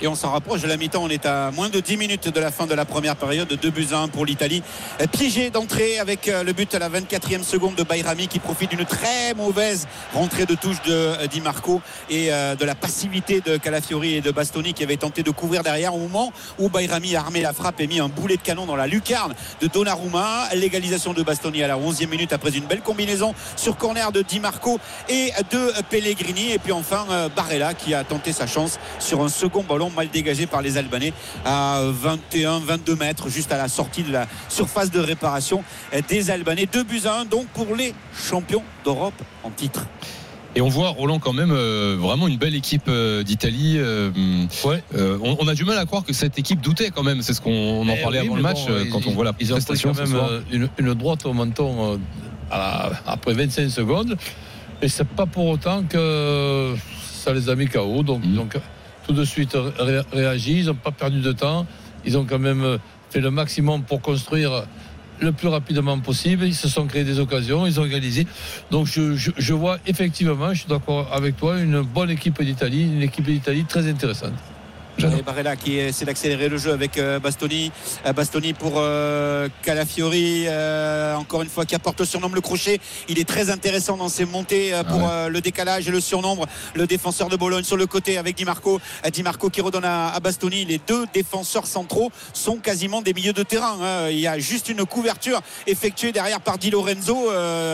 et on s'en rapproche de la mi-temps. On est à moins de 10 minutes de la fin de la première période. 2-1 pour l'Italie, piégé d'entrée avec le but à la 24e seconde de Bayrami qui profite d'une très mauvaise rentrée de touche de Di Marco et de la passivité de Calafiori et de Bastoni qui avaient tenté de couvrir derrière au moment où Bayrami a armé la frappe et mis un boulet de canon dans la lucarne de Donnarumma. L'égalisation de Bastoni à la 11e minute après une belle combinaison sur corner de Di Marco et de Pellegrini. Et puis enfin Barella qui a tenté sa chance sur un second ballon mal dégagé par les Albanais à 21-22 mètres juste à la sortie de la surface de réparation des Albanais. 2-1 donc pour les champions d'Europe en titre. Et on voit Roland quand même vraiment une belle équipe d'Italie. On a du mal à croire que cette équipe doutait quand même. C'est ce qu'on en parlait avant le match quand on voit la prestation. Ils ont quand même une droite au menton après 25 secondes. Et c'est pas pour autant que ça les a mis KO. Donc ils ont tout de suite réagi. Ils n'ont pas perdu de temps. Ils ont quand même fait le maximum pour construire le plus rapidement possible. Ils se sont créés des occasions, ils ont égalisé. Donc je vois effectivement, je suis d'accord avec toi, une bonne équipe d'Italie, une équipe d'Italie très intéressante. Et Barella qui essaie d'accélérer le jeu avec Bastoni pour Calafiori encore une fois qui apporte le surnombre le crochet. Il est très intéressant dans ses montées pour le décalage et le surnombre. Le défenseur de Bologne sur le côté avec Di Marco qui redonne à Bastoni. Les deux défenseurs centraux sont quasiment des milieux de terrain. Il y a juste une couverture effectuée derrière par Di Lorenzo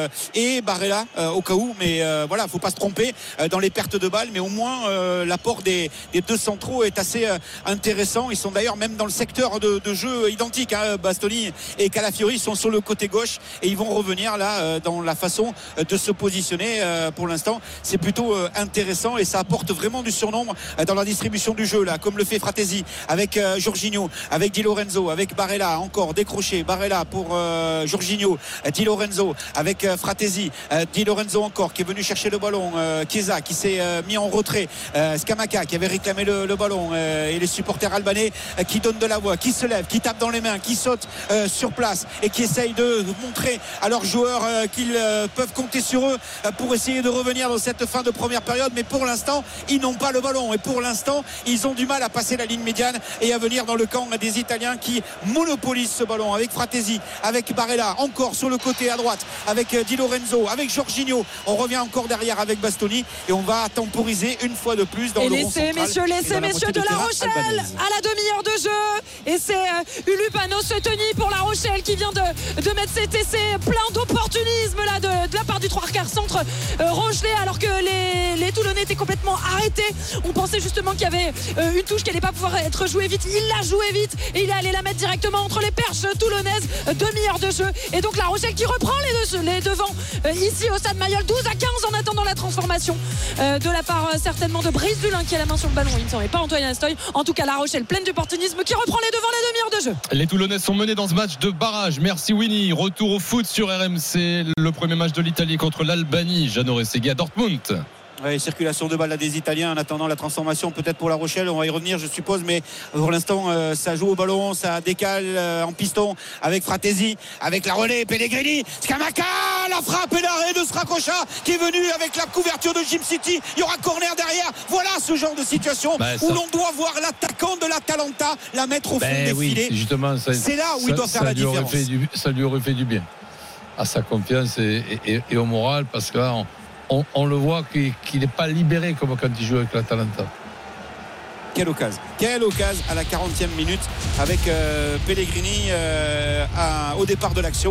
et Barella au cas où, mais voilà, faut pas se tromper dans les pertes de balles, mais au moins l'apport des deux centraux est assez intéressant. Ils sont d'ailleurs même dans le secteur de jeu identique. Bastoni et Calafiori sont sur le côté gauche et ils vont revenir là dans la façon de se positionner. Pour l'instant, c'est plutôt intéressant et ça apporte vraiment du surnombre dans la distribution du jeu là, comme le fait Fratesi avec Jorginho, avec Di Lorenzo, avec Barella encore décroché. Barella pour Jorginho, Di Lorenzo avec Fratesi, Di Lorenzo encore qui est venu chercher le ballon. Chiesa qui s'est mis en retrait. Scamacca qui avait réclamé le ballon. Et les supporters albanais qui donnent de la voix, qui se lèvent, qui tapent dans les mains, qui sautent sur place et qui essayent de montrer à leurs joueurs qu'ils peuvent compter sur eux pour essayer de revenir dans cette fin de première période. Mais pour l'instant, ils n'ont pas le ballon et pour l'instant, ils ont du mal à passer la ligne médiane et à venir dans le camp des Italiens qui monopolisent ce ballon avec Fratesi, avec Barella, encore sur le côté à droite, avec Di Lorenzo, avec Jorginho. On revient encore derrière avec Bastoni et on va temporiser une fois de plus dans le rond central. Laissez messieurs de La Rochelle à la demi-heure de jeu et c'est Ulupano Setoni pour La Rochelle qui vient de mettre cet essai plein d'opportunisme là de la part du 3/4 centre Rochelet alors que les Toulonnais étaient complètement arrêtés. On pensait justement qu'il y avait une touche qui n'allait pas pouvoir être jouée vite. Il l'a jouée vite et il est allé la mettre directement entre les perches toulonnaises. Demi-heure de jeu et donc La Rochelle qui reprend les devants ici au Stade Mayol. 12-15 en attendant la transformation de la part certainement de Brice Dulin qui a la main sur le ballon. Il ne s'en est pas Antoine Astoy. En tout cas La Rochelle pleine d'opportunisme qui reprend les devants la demi-heure de jeu. Les Toulonnais sont menés dans ce match de barrage. Merci Winnie. Retour au foot sur RMC. Le premier match de l'Italie contre l'Albanie. Jeannot Rességui à Dortmund. Ouais, circulation de balle là des Italiens en attendant la transformation peut-être pour La Rochelle, on va y revenir je suppose, mais pour l'instant ça joue au ballon, ça décale en piston avec Fratesi, avec la relais Pellegrini, Scamacca, la frappe et l'arrêt de Strakosha qui est venu avec la couverture de Jim City. Il y aura corner derrière. Voilà ce genre de situation où l'on doit voir l'attaquant de l'Atalanta la mettre au fond des filets. C'est là où il doit faire la différence. Ça lui aurait fait du bien à sa confiance et au moral, parce que là on le voit qu'il n'est pas libéré comme quand il joue avec l'Atalanta. Quelle occasion à la 40e minute avec Pellegrini au départ de l'action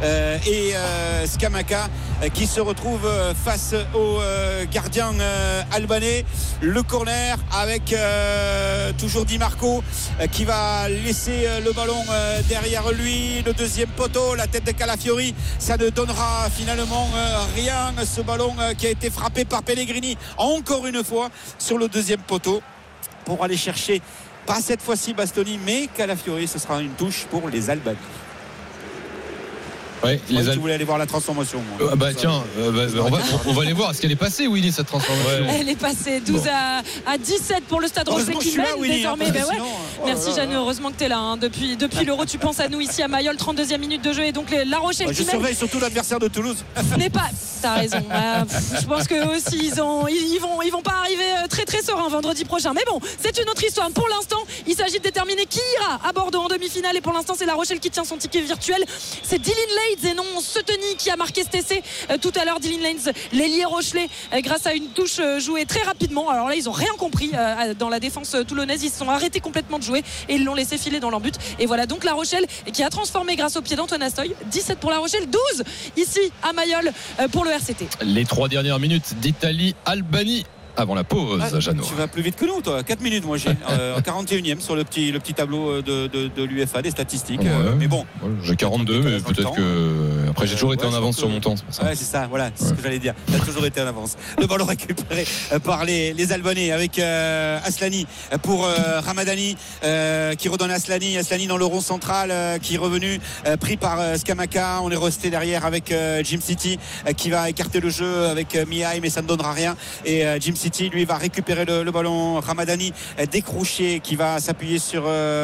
et Scamacca qui se retrouve face au gardien albanais. Le corner avec toujours Di Marco qui va laisser le ballon derrière lui. Le deuxième poteau, la tête de Calafiori, ça ne donnera finalement rien. Ce ballon qui a été frappé par Pellegrini encore une fois sur le deuxième poteau pour aller chercher, pas cette fois-ci Bastoni mais Calafiori. Ce sera une touche pour les Albanais. Ouais, Tu voulais aller voir la transformation. Moi. Tiens, on va aller voir. Est-ce qu'elle est passée, Willy, cette transformation? Elle est passée 12 à 17 pour le Stade Rochelais qui mène désormais. Merci Jeannot, heureusement que tu es là. Hein. Depuis l'Euro, tu penses à nous ici à Mayol, 32e minute de jeu et donc La Rochelle qui mène. Je surveille surtout l'adversaire de Toulouse. Ce n'est pas. T'as raison. Je pense qu'eux aussi ils vont pas arriver très très sereins vendredi prochain. Mais bon, c'est une autre histoire. Pour l'instant, il s'agit de déterminer qui ira à Bordeaux en demi-finale et pour l'instant, c'est La Rochelle qui tient son ticket virtuel. C'est Dylan Leeds et non Seteny qui a marqué cet essai tout à l'heure. Dylan Leeds, l'ailier rochelais, grâce à une touche jouée très rapidement. Alors là, ils ont rien compris dans la défense toulonnaise. Ils se sont arrêtés complètement de jouer et ils l'ont laissé filer dans leur but. Et voilà donc La Rochelle qui a transformé grâce au pied d'Antoine Astoy. 17 pour La Rochelle, 12 ici à Mayol pour le RCT. Les 3 dernières minutes d'Italie-Albanie. Avant la pause, Jeannot. Tu vas plus vite que nous, toi. 4 minutes, moi, j'ai 41e sur le petit tableau de l'UEFA, des statistiques. Mais bon. J'ai 42, mais peut-être que. Après, j'ai toujours été en avance sur mon temps. C'est ça, voilà, c'est ce que j'allais dire. Tu as toujours été en avance. Le ballon récupéré par les Albanais avec Aslani pour Ramadani qui redonne Aslani. Aslani dans le rond central qui est revenu, pris par Scamacca. On est resté derrière avec Jim City qui va écarter le jeu avec Mihai, mais ça ne donnera rien. Et Jim City lui va récupérer le ballon. Ramadani décroché qui va s'appuyer sur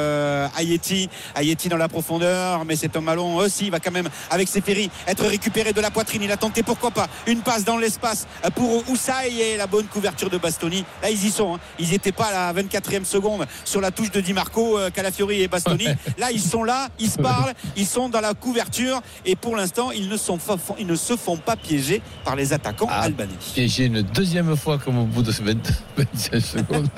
Ayeti dans la profondeur, mais c'est un ballon aussi, il va quand même avec Seferi être récupéré de la poitrine. Il a tenté pourquoi pas une passe dans l'espace pour Oussaï et la bonne couverture de Bastoni. Là ils y sont, hein. Ils n'étaient pas à la 24e seconde sur la touche de Di Marco, Calafiori et Bastoni. Là ils sont là, ils se parlent, ils sont dans la couverture et pour l'instant ils ne se font pas piéger par les attaquants albanais. Piégé une deuxième fois comme au bout de 25 secondes.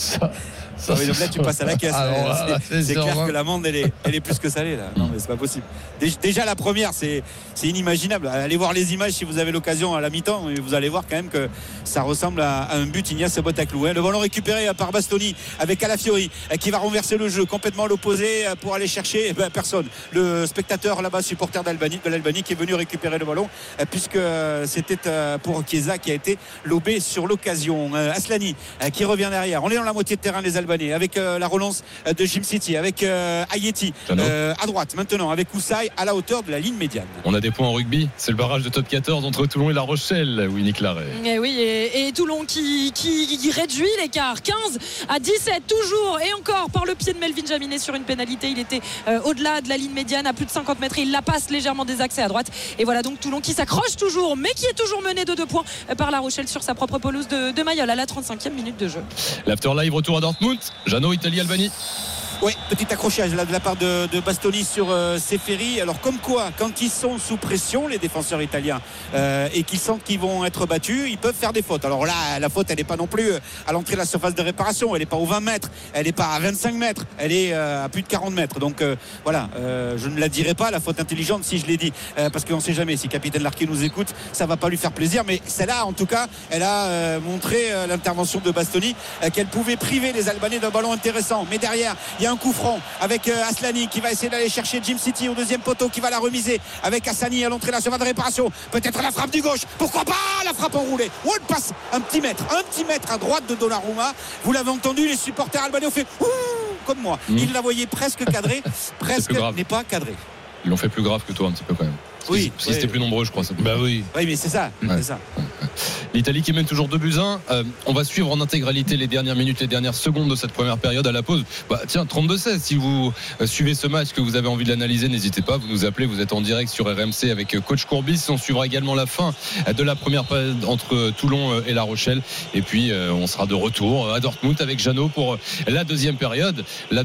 Donc là tu passes à la caisse. C'est clair que l'amende elle est plus que salée là. Non mais c'est pas possible. Déjà la première c'est inimaginable. Allez voir les images si vous avez l'occasion à la mi-temps et vous allez voir quand même que ça ressemble à un but Ignace Botaklou. Le ballon récupéré par Bastoni avec Calafiori qui va renverser le jeu complètement à l'opposé pour aller chercher personne. Le spectateur là-bas, supporter de l'Albanie qui est venu récupérer le ballon puisque c'était pour Chiesa qui a été lobé sur l'occasion. Aslani qui revient derrière. On est dans la moitié de terrain les Albanais avec la relance de Jim City avec Ayeti à droite maintenant avec Oussaï à la hauteur de la ligne médiane. On a des points en rugby, c'est le barrage de top 14 entre Toulon et La Rochelle, Winnie Claret. Et Toulon qui réduit l'écart 15 à 17 toujours et encore par le pied de Melvin Jaminet sur une pénalité. Il était au-delà de la ligne médiane à plus de 50 mètres et il la passe légèrement désaxée à droite. Et voilà donc Toulon qui s'accroche toujours mais qui est toujours mené de 2 points par La Rochelle sur sa propre pelouse de Mayol à la 35e minute de jeu. L'After Live retour à Dortmund. Jeannot, Italie-Albanie. Oui, petit accrochage là de la part de Bastoni sur Seferi. Alors comme quoi, quand ils sont sous pression, les défenseurs italiens, et qu'ils sentent qu'ils vont être battus, ils peuvent faire des fautes. Alors là, la faute, elle n'est pas non plus à l'entrée de la surface de réparation. Elle n'est pas aux 20 mètres, elle n'est pas à 25 mètres, elle est à plus de 40 mètres. Donc voilà, je ne la dirai pas, la faute intelligente, si je l'ai dit, parce qu'on ne sait jamais si Capitaine Larquet nous écoute, ça ne va pas lui faire plaisir. Mais celle-là, en tout cas, elle a montré l'intervention de Bastoni, qu'elle pouvait priver les Albanais d'un ballon intéressant. Mais derrière, il y a un coup franc avec Aslani qui va essayer d'aller chercher Jim City au deuxième poteau qui va la remiser avec Hassani à l'entrée de la surface de réparation. Peut-être la frappe du gauche, pourquoi pas la frappe enroulée. Oh, elle passe un petit mètre à droite de Donnarumma. Vous l'avez entendu, les supporters albanais ont fait ouh comme moi. Ils la voyaient presque cadrée, presque n'est pas cadrée. Ils l'ont fait plus grave que toi un petit peu quand même. Oui, parce qu'ils étaient plus nombreux, je crois. Oui, mais c'est ça. C'est ça. L'Italie qui mène toujours 2-1. On va suivre en intégralité les dernières minutes, les dernières secondes de cette première période à la pause. Tiens, 32-16. Si vous suivez ce match, que vous avez envie de l'analyser, n'hésitez pas. Vous nous appelez. Vous êtes en direct sur RMC avec coach Courbis. On suivra également la fin de la première période entre Toulon et La Rochelle. Et puis on sera de retour à Dortmund avec Jeannot pour la deuxième période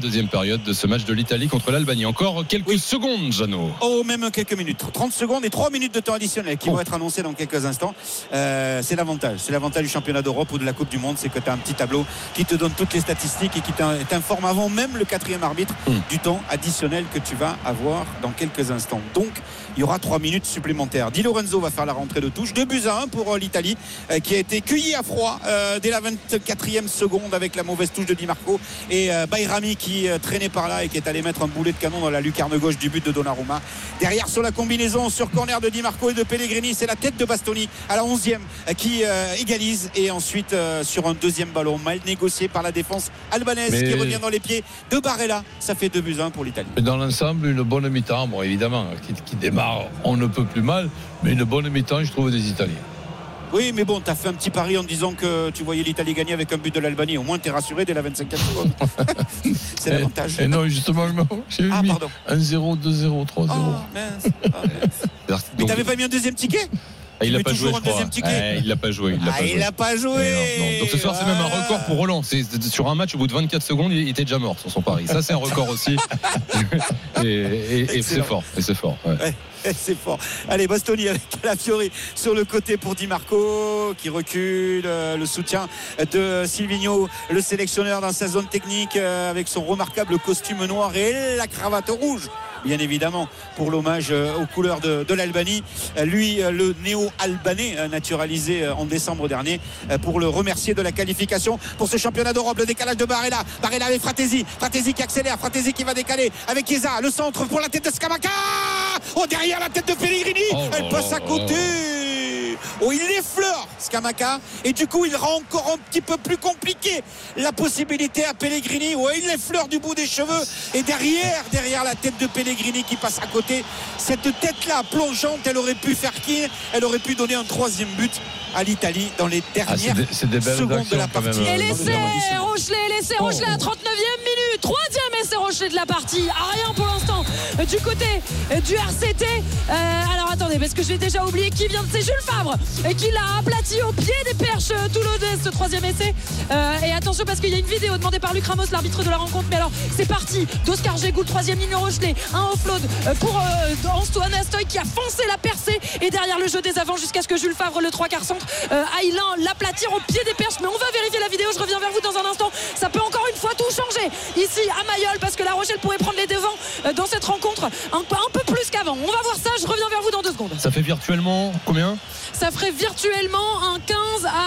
de ce match de l'Italie contre l'Albanie. Encore quelques secondes, Jeannot. Oh, même quelques minutes. 30 secondes et 3 minutes de temps additionnel qui vont être annoncés dans quelques instants. C'est l'avantage du championnat d'Europe ou de la Coupe du Monde, c'est que tu as un petit tableau qui te donne toutes les statistiques et qui t'informe avant même le 4e arbitre du temps additionnel que tu vas avoir dans quelques instants. Donc il y aura 3 minutes supplémentaires. Di Lorenzo va faire la rentrée de touche, 2-1 pour l'Italie qui a été cueillie à froid dès la 24e seconde avec la mauvaise touche de Di Marco et Bayrami qui traînait par là et qui est allé mettre un boulet de canon dans la lucarne gauche du but de Donnarumma. Derrière sur la combinaison sur corner de Di Marco et de Pellegrini, c'est la tête de Bastoni à la 11e qui qui égalise, et ensuite sur un deuxième ballon mal négocié par la défense albanaise qui revient dans les pieds de Barella, ça fait 2-1 pour l'Italie. Dans l'ensemble, une bonne mi-temps, bon, évidemment, qui démarre on ne peut plus mal, mais une bonne mi-temps, je trouve, des Italiens. Oui, mais bon, t'as fait un petit pari en disant que tu voyais l'Italie gagner avec un but de l'Albanie. Au moins, t'es rassuré dès la 25e seconde. C'est l'avantage. Et non, justement, j'ai mis 1-0, 2-0, 3-0. Oh, mince. Mais t'avais pas mis un deuxième ticket? Il l'a pas joué, je crois. Il l'a pas joué. Il l'a pas joué. Non. Donc ce soir, c'est même un record pour Roland. C'est sur un match, au bout de 24 secondes, il était déjà mort sur son pari. Ça, c'est un record aussi. Et c'est fort. Et c'est fort. Ouais. C'est fort. Allez, Bastoni avec Calafiori sur le côté pour Di Marco qui recule. Le soutien de Silvino, le sélectionneur dans sa zone technique, avec son remarquable costume noir et la cravate rouge, bien évidemment, pour l'hommage aux couleurs de l'Albanie. Lui, le néo-albanais naturalisé en décembre dernier, pour le remercier de la qualification pour ce championnat d'Europe. Le décalage de Barella avec Fratesi qui accélère, Fratesi qui va décaler avec Chiesa, le centre pour la tête de Scamacca. Oh, derrière la tête de Pellegrini, elle passe à côté. Oh, il effleure Scamacca, et du coup il rend encore un petit peu plus compliqué la possibilité à Pellegrini. Oh, il effleure du bout des cheveux, et derrière la tête de Pellegrini qui passe à côté. Cette tête là plongeante, elle aurait pu faire qui? Elle aurait pu donner un troisième but à l'Italie dans les dernières secondes de la partie. Et l'essai Rochelet à 39e minute, troisième essai Rochelet de la partie. Rien pour l'instant du côté du RCT. Alors attendez, parce que j'ai déjà oublié qui vient de c'est Jules Favre qui l'a aplati au pied des perches toulonnaises, ce troisième essai. Et attention, parce qu'il y a une vidéo demandée par Luc Ramos, l'arbitre de la rencontre. Mais alors c'est parti d'Oscar Jégoul, troisième ligne Rochelet, un offload pour Antoine Astoy qui a foncé la percée, et derrière le jeu des avants jusqu'à ce que Jules Favre, le 3/4 centre, aille l'aplatir au pied des perches. Mais on va vérifier la vidéo, je reviens vers vous dans un instant. Ça peut encore une fois tout changer ici à Mayol, parce que La Rochelle pourrait prendre les devants dans cette rencontre un peu plus qu'avant. On va voir ça, je reviens vers vous dans 2 secondes. Ça fait virtuellement combien? Ça ferait virtuellement un 15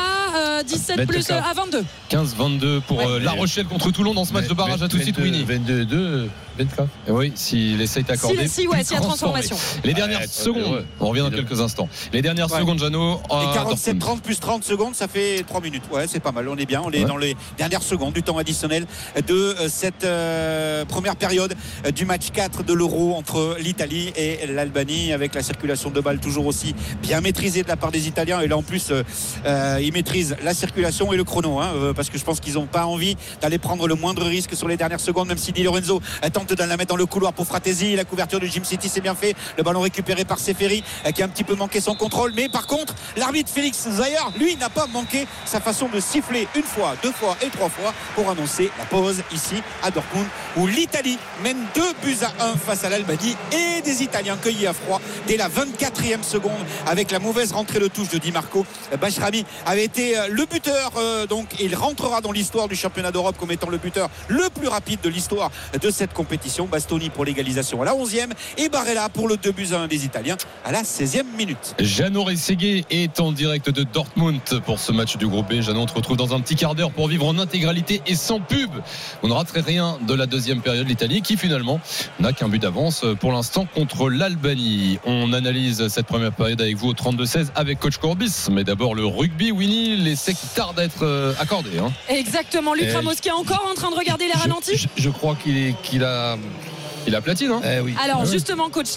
à 17 plus à 22. 15-22 pour La Rochelle contre Toulon dans ce match de barrage. À tout de suite, Winnie. 22-2, 24. Et oui, si l'essai est accordé. Si, ouais, s'il y a transformation. Les dernières secondes, on revient dans quelques instants. Les dernières secondes, Jeannot. Et 47-30 plus 30 secondes, ça fait 3 minutes. Ouais, c'est pas mal, on est bien. On est dans les dernières secondes du temps additionnel de cette première période du match 4 de l'Euro entre l'Italie et l'Albanie, avec la circulation de balles toujours aussi bien maîtrisée de la part des Italiens. Et là, en plus, ils maîtrisent la circulation et le chrono, parce que je pense qu'ils n'ont pas envie d'aller prendre le moindre risque sur les dernières secondes, même si Di Lorenzo tente de la mettre dans le couloir pour Fratesi. La couverture de Jim City, c'est bien fait. Le ballon récupéré par Seferi, qui a un petit peu manqué son contrôle. Mais par contre, l'arbitre Félix Zayer, lui, n'a pas manqué sa façon de siffler 1 fois, 2 fois et 3 fois pour annoncer la pause ici à Dortmund, où l'Italie mène 2-1 face à l'Albanie, et des Italiens cueillis à froid dès la 24e seconde avec la mauvaise rentrée de touche de Di Marco. Bachrami avait été le buteur, donc il rentrera dans l'histoire du championnat d'Europe comme étant le buteur le plus rapide de l'histoire de cette compétition. Bastoni pour l'égalisation à la 11e, et Barella pour le 2-1 des Italiens à la 16e minute. Jeannot Rességuier est en direct de Dortmund pour ce match du groupe B. Jeannot, on te retrouve dans un petit quart d'heure pour vivre en intégralité et sans pub. On ne raterait rien de la deuxième période. L'Italie qui finalement n'a qu'un but d'avance pour l'instant contre l'Albanie. On analyse cette première période avec vous au 32-16 avec coach Courbis. Mais d'abord le rugby, Winnie, l'essai qui tarde à être accordé. Exactement, Luc Ramos qui est encore en train de regarder les ralentis. Je crois qu'il a Il a platine, hein oui. Alors justement, coach,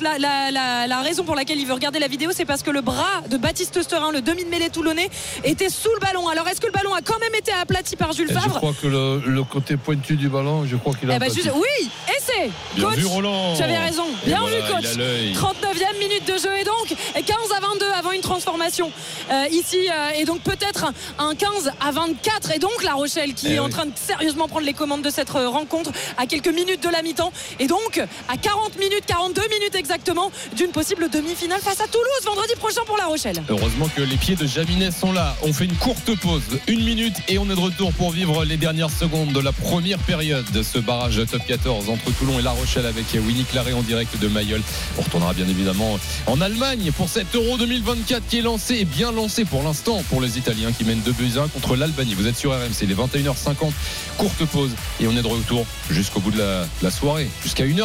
la raison pour laquelle il veut regarder la vidéo, c'est parce que le bras de Baptiste Sterin, le demi de mêlée toulonnais, était sous le ballon. Alors est-ce que le ballon a quand même été aplati par Jules Favre? Je crois que le côté pointu du ballon, je crois qu'il a aplati. Oui, essai. Bien coach, vu Roland. Tu avais raison. Bien vu, coach. 39e minute de jeu, et donc 15-22 avant une transformation ici, et donc peut-être un 15-24, et donc La Rochelle qui est en train de sérieusement prendre les commandes de cette rencontre à quelques minutes de la mi-temps, et donc à 42 minutes exactement d'une possible demi-finale face à Toulouse vendredi prochain pour La Rochelle. Heureusement que les pieds de Jaminet sont là. On fait une courte pause, 1 minute, et on est de retour pour vivre les dernières secondes de la première période de ce barrage top 14 entre Toulon et La Rochelle avec Winnie Claret en direct de Mayol. On retournera bien évidemment en Allemagne pour cet Euro 2024 qui est lancé, et bien lancé pour l'instant pour les Italiens qui mènent 2-1 contre l'Albanie. Vous êtes sur RMC, les 21h50, courte pause, et on est de retour jusqu'au bout de la soirée, jusqu'à 1h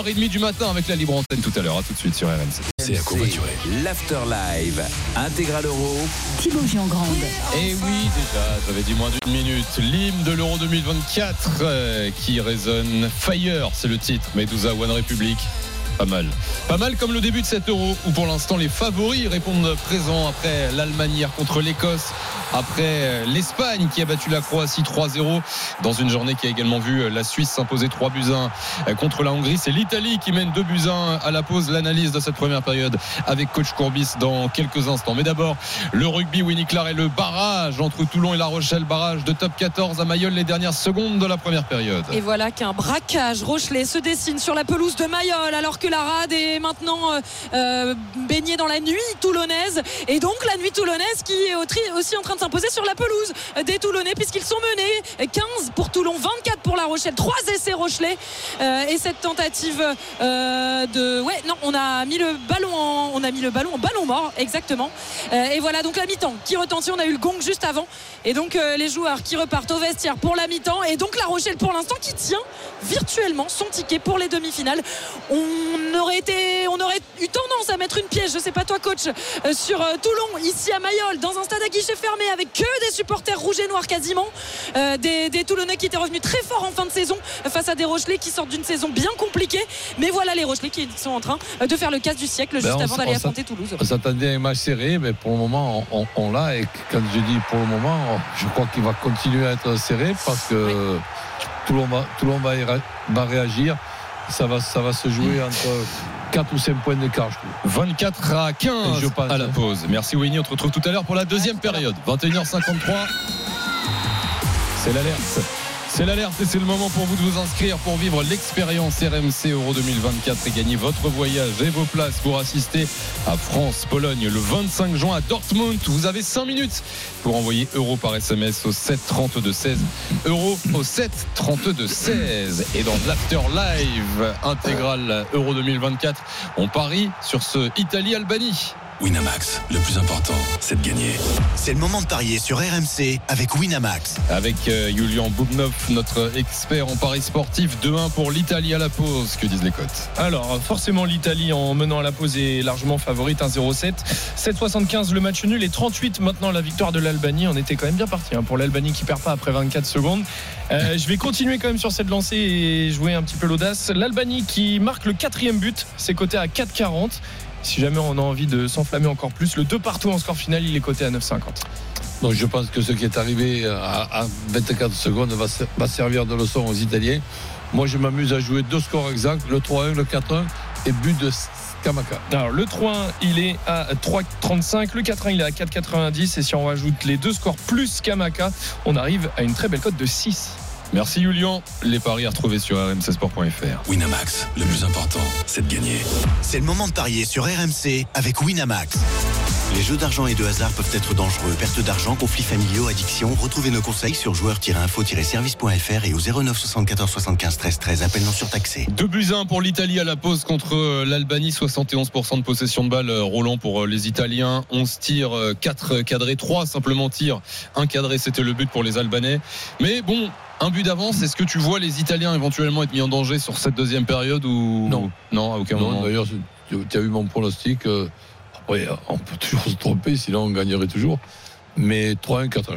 1h30 du matin avec la libre antenne tout à l'heure. À tout de suite sur RMC. C'est l'After Live intégral euro. Thibaut Giangrande. Et oui, déjà, j'avais dit moins d'une minute. L'hymne de l'Euro 2024 qui résonne. Fire, c'est le titre. Medusa One Republic. Pas mal comme le début de cet Euro où pour l'instant les favoris répondent présents après l'Allemagne hier contre l'Écosse, après l'Espagne qui a battu la Croatie 3-0 dans une journée qui a également vu la Suisse s'imposer 3-1 contre la Hongrie. C'est l'Italie qui mène 2-1 à la pause. L'analyse de cette première période avec coach Courbis dans quelques instants. Mais d'abord le rugby, Winnie Clare et le barrage entre Toulon et La Rochelle, barrage de top 14 à Mayol, les dernières secondes de la première période. Et voilà qu'un braquage rochelais se dessine sur la pelouse de Mayol alors que la rade est maintenant baignée dans la nuit toulonnaise, et donc la nuit toulonnaise qui est aussi en train de s'imposer sur la pelouse des Toulonnais puisqu'ils sont menés 15 pour Toulon, 24 pour La Rochelle, 3 essais rochelais, et cette tentative on a mis le ballon en ballon mort exactement, et voilà donc la mi-temps qui retentit. On a eu le gong juste avant, et donc les joueurs qui repartent au vestiaire pour la mi-temps, et donc La Rochelle pour l'instant qui tient virtuellement son ticket pour les demi-finales. On aurait eu tendance à mettre une pièce, je sais pas toi coach, sur Toulon ici à Mayol dans un stade à guichet fermé avec que des supporters rouges et noirs quasiment, des Toulonnais qui étaient revenus très fort en fin de saison face à des Rochelais qui sortent d'une saison bien compliquée, mais voilà les Rochelais qui sont en train de faire le casse du siècle juste avant d'aller affronter Toulouse. On s'attendait à un match serré, mais pour le moment on l'a, et quand je dis pour le moment, je crois qu'il va continuer à être serré parce que Toulon va réagir. Ça va se jouer entre 4 ou 5 points d'écart, je trouve. 24-15 à la pause. Merci Winnie, on te retrouve tout à l'heure pour la deuxième période. 21h53. C'est l'alerte et c'est le moment pour vous de vous inscrire pour vivre l'expérience RMC Euro 2024 et gagner votre voyage et vos places pour assister à France-Pologne le 25 juin à Dortmund. Vous avez 5 minutes pour envoyer euro par SMS au 7 32 16. Euro au 7 32 16. Et dans l'After Live intégral Euro 2024, on parie sur ce Italie-Albanie. Winamax, le plus important, c'est de gagner. C'est le moment de parier sur RMC avec Winamax. Avec Julian Boubnov, notre expert en paris sportif. 2-1 pour l'Italie à la pause. Que disent les cotes? Alors, forcément, l'Italie en menant à la pause est largement favorite. 1-0-7. 7,75 le match nul et 38 maintenant la victoire de l'Albanie. On était quand même bien parti pour l'Albanie qui perd pas après 24 secondes. Je vais continuer quand même sur cette lancée et jouer un petit peu l'audace. L'Albanie qui marque le 4e but, c'est coté à 4,40. Si jamais on a envie de s'enflammer encore plus, le 2-2 en score final, il est coté à 9,50. Donc je pense que ce qui est arrivé à 24 secondes va servir de leçon aux Italiens. Moi je m'amuse à jouer 2 scores exacts, le 3-1, le 4-1 et but de Scamacca. Alors le 3-1 il est à 3,35, le 4-1 il est à 4,90, et si on rajoute les 2 scores plus Scamacca, on arrive à une très belle cote de 6. Merci Julian. Les paris à retrouver sur rmcsport.fr. Winamax, le plus important, c'est de gagner. C'est le moment de parier sur RMC avec Winamax. Les jeux d'argent et de hasard peuvent être dangereux. Perte d'argent, conflits familiaux, addiction. Retrouvez nos conseils sur joueurs-info-service.fr et au 09 74 75 13 13. Appel non surtaxé. 2-1 pour l'Italie à la pause contre l'Albanie. 71% de possession de balle Roland pour les Italiens. 11 tirs, 4 cadrés, 3 simplement tirs. 1 cadré, c'était le but pour les Albanais. Mais bon, un but d'avance. Est-ce que tu vois les Italiens éventuellement être mis en danger sur cette deuxième période ou... Non, à aucun moment. D'ailleurs, tu as vu mon pronostic. Après, on peut toujours se tromper, sinon on gagnerait toujours. Mais 3-1, 4-1.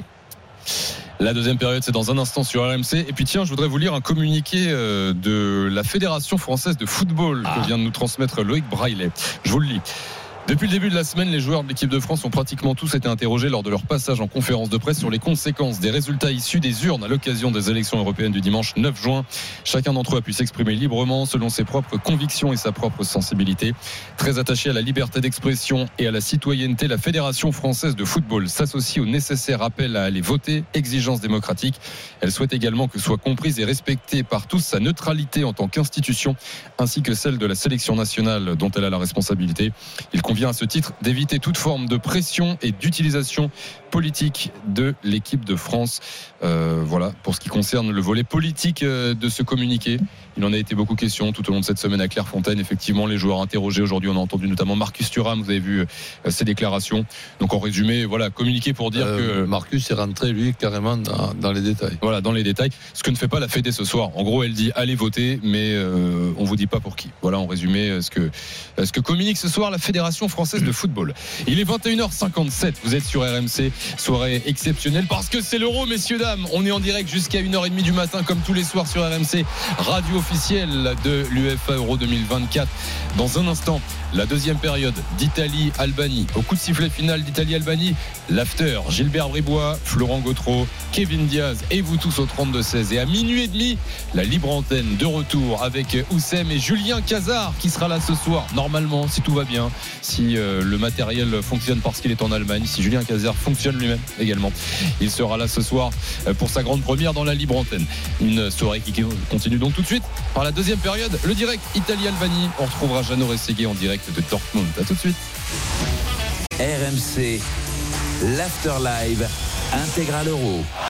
La deuxième période, c'est dans un instant sur RMC. Et puis tiens, je voudrais vous lire un communiqué de la Fédération française de football que vient de nous transmettre Loïc Braillet. Je vous le lis. Depuis le début de la semaine, les joueurs de l'équipe de France ont pratiquement tous été interrogés lors de leur passage en conférence de presse sur les conséquences des résultats issus des urnes à l'occasion des élections européennes du dimanche 9 juin. Chacun d'entre eux a pu s'exprimer librement selon ses propres convictions et sa propre sensibilité. Très attachée à la liberté d'expression et à la citoyenneté, la Fédération française de football s'associe au nécessaire appel à aller voter, exigence démocratique. Elle souhaite également que soit comprise et respectée par tous sa neutralité en tant qu'institution, ainsi que celle de la sélection nationale dont elle a la responsabilité. Il convient à ce titre d'éviter toute forme de pression et d'utilisation politique de l'équipe de France. Voilà pour ce qui concerne le volet politique de ce communiqué. Il en a été beaucoup question tout au long de cette semaine à Clairefontaine. Effectivement, les joueurs interrogés aujourd'hui, on a entendu notamment Marcus Thuram, vous avez vu ses déclarations. Donc en résumé, voilà, communiqué pour dire que Marcus est rentré lui carrément dans les détails. Voilà, dans les détails. Ce que ne fait pas la Fédé ce soir. En gros, elle dit allez voter, mais on vous dit pas pour qui. Voilà, en résumé, ce que communique ce soir la Fédération française de football. Il est 21h57. Vous êtes sur RMC, soirée exceptionnelle parce que c'est l'Euro, messieurs dames. On est en direct jusqu'à 1h30 du matin, comme tous les soirs sur RMC, radio officielle de l'UEFA Euro 2024. Dans un instant, la deuxième période d'Italie-Albanie. Au coup de sifflet final d'Italie-Albanie, l'after, Gilbert Bribois, Florent Gautreau, Kevin Diaz et vous tous au 32-16. Et à minuit et demi, la libre antenne de retour avec Oussem et Julien Cazard qui sera là ce soir. Normalement, si tout va bien, si le matériel fonctionne parce qu'il est en Allemagne, si Julien Cazard fonctionne lui-même également, il sera là ce soir pour sa grande première dans la libre antenne. Une soirée qui continue donc tout de suite par la deuxième période, le direct Italie-Albanie. On retrouvera Jeannot Rességuier en direct de Dortmund. À tout de suite. RMC, l'After Live, Intégral Euro.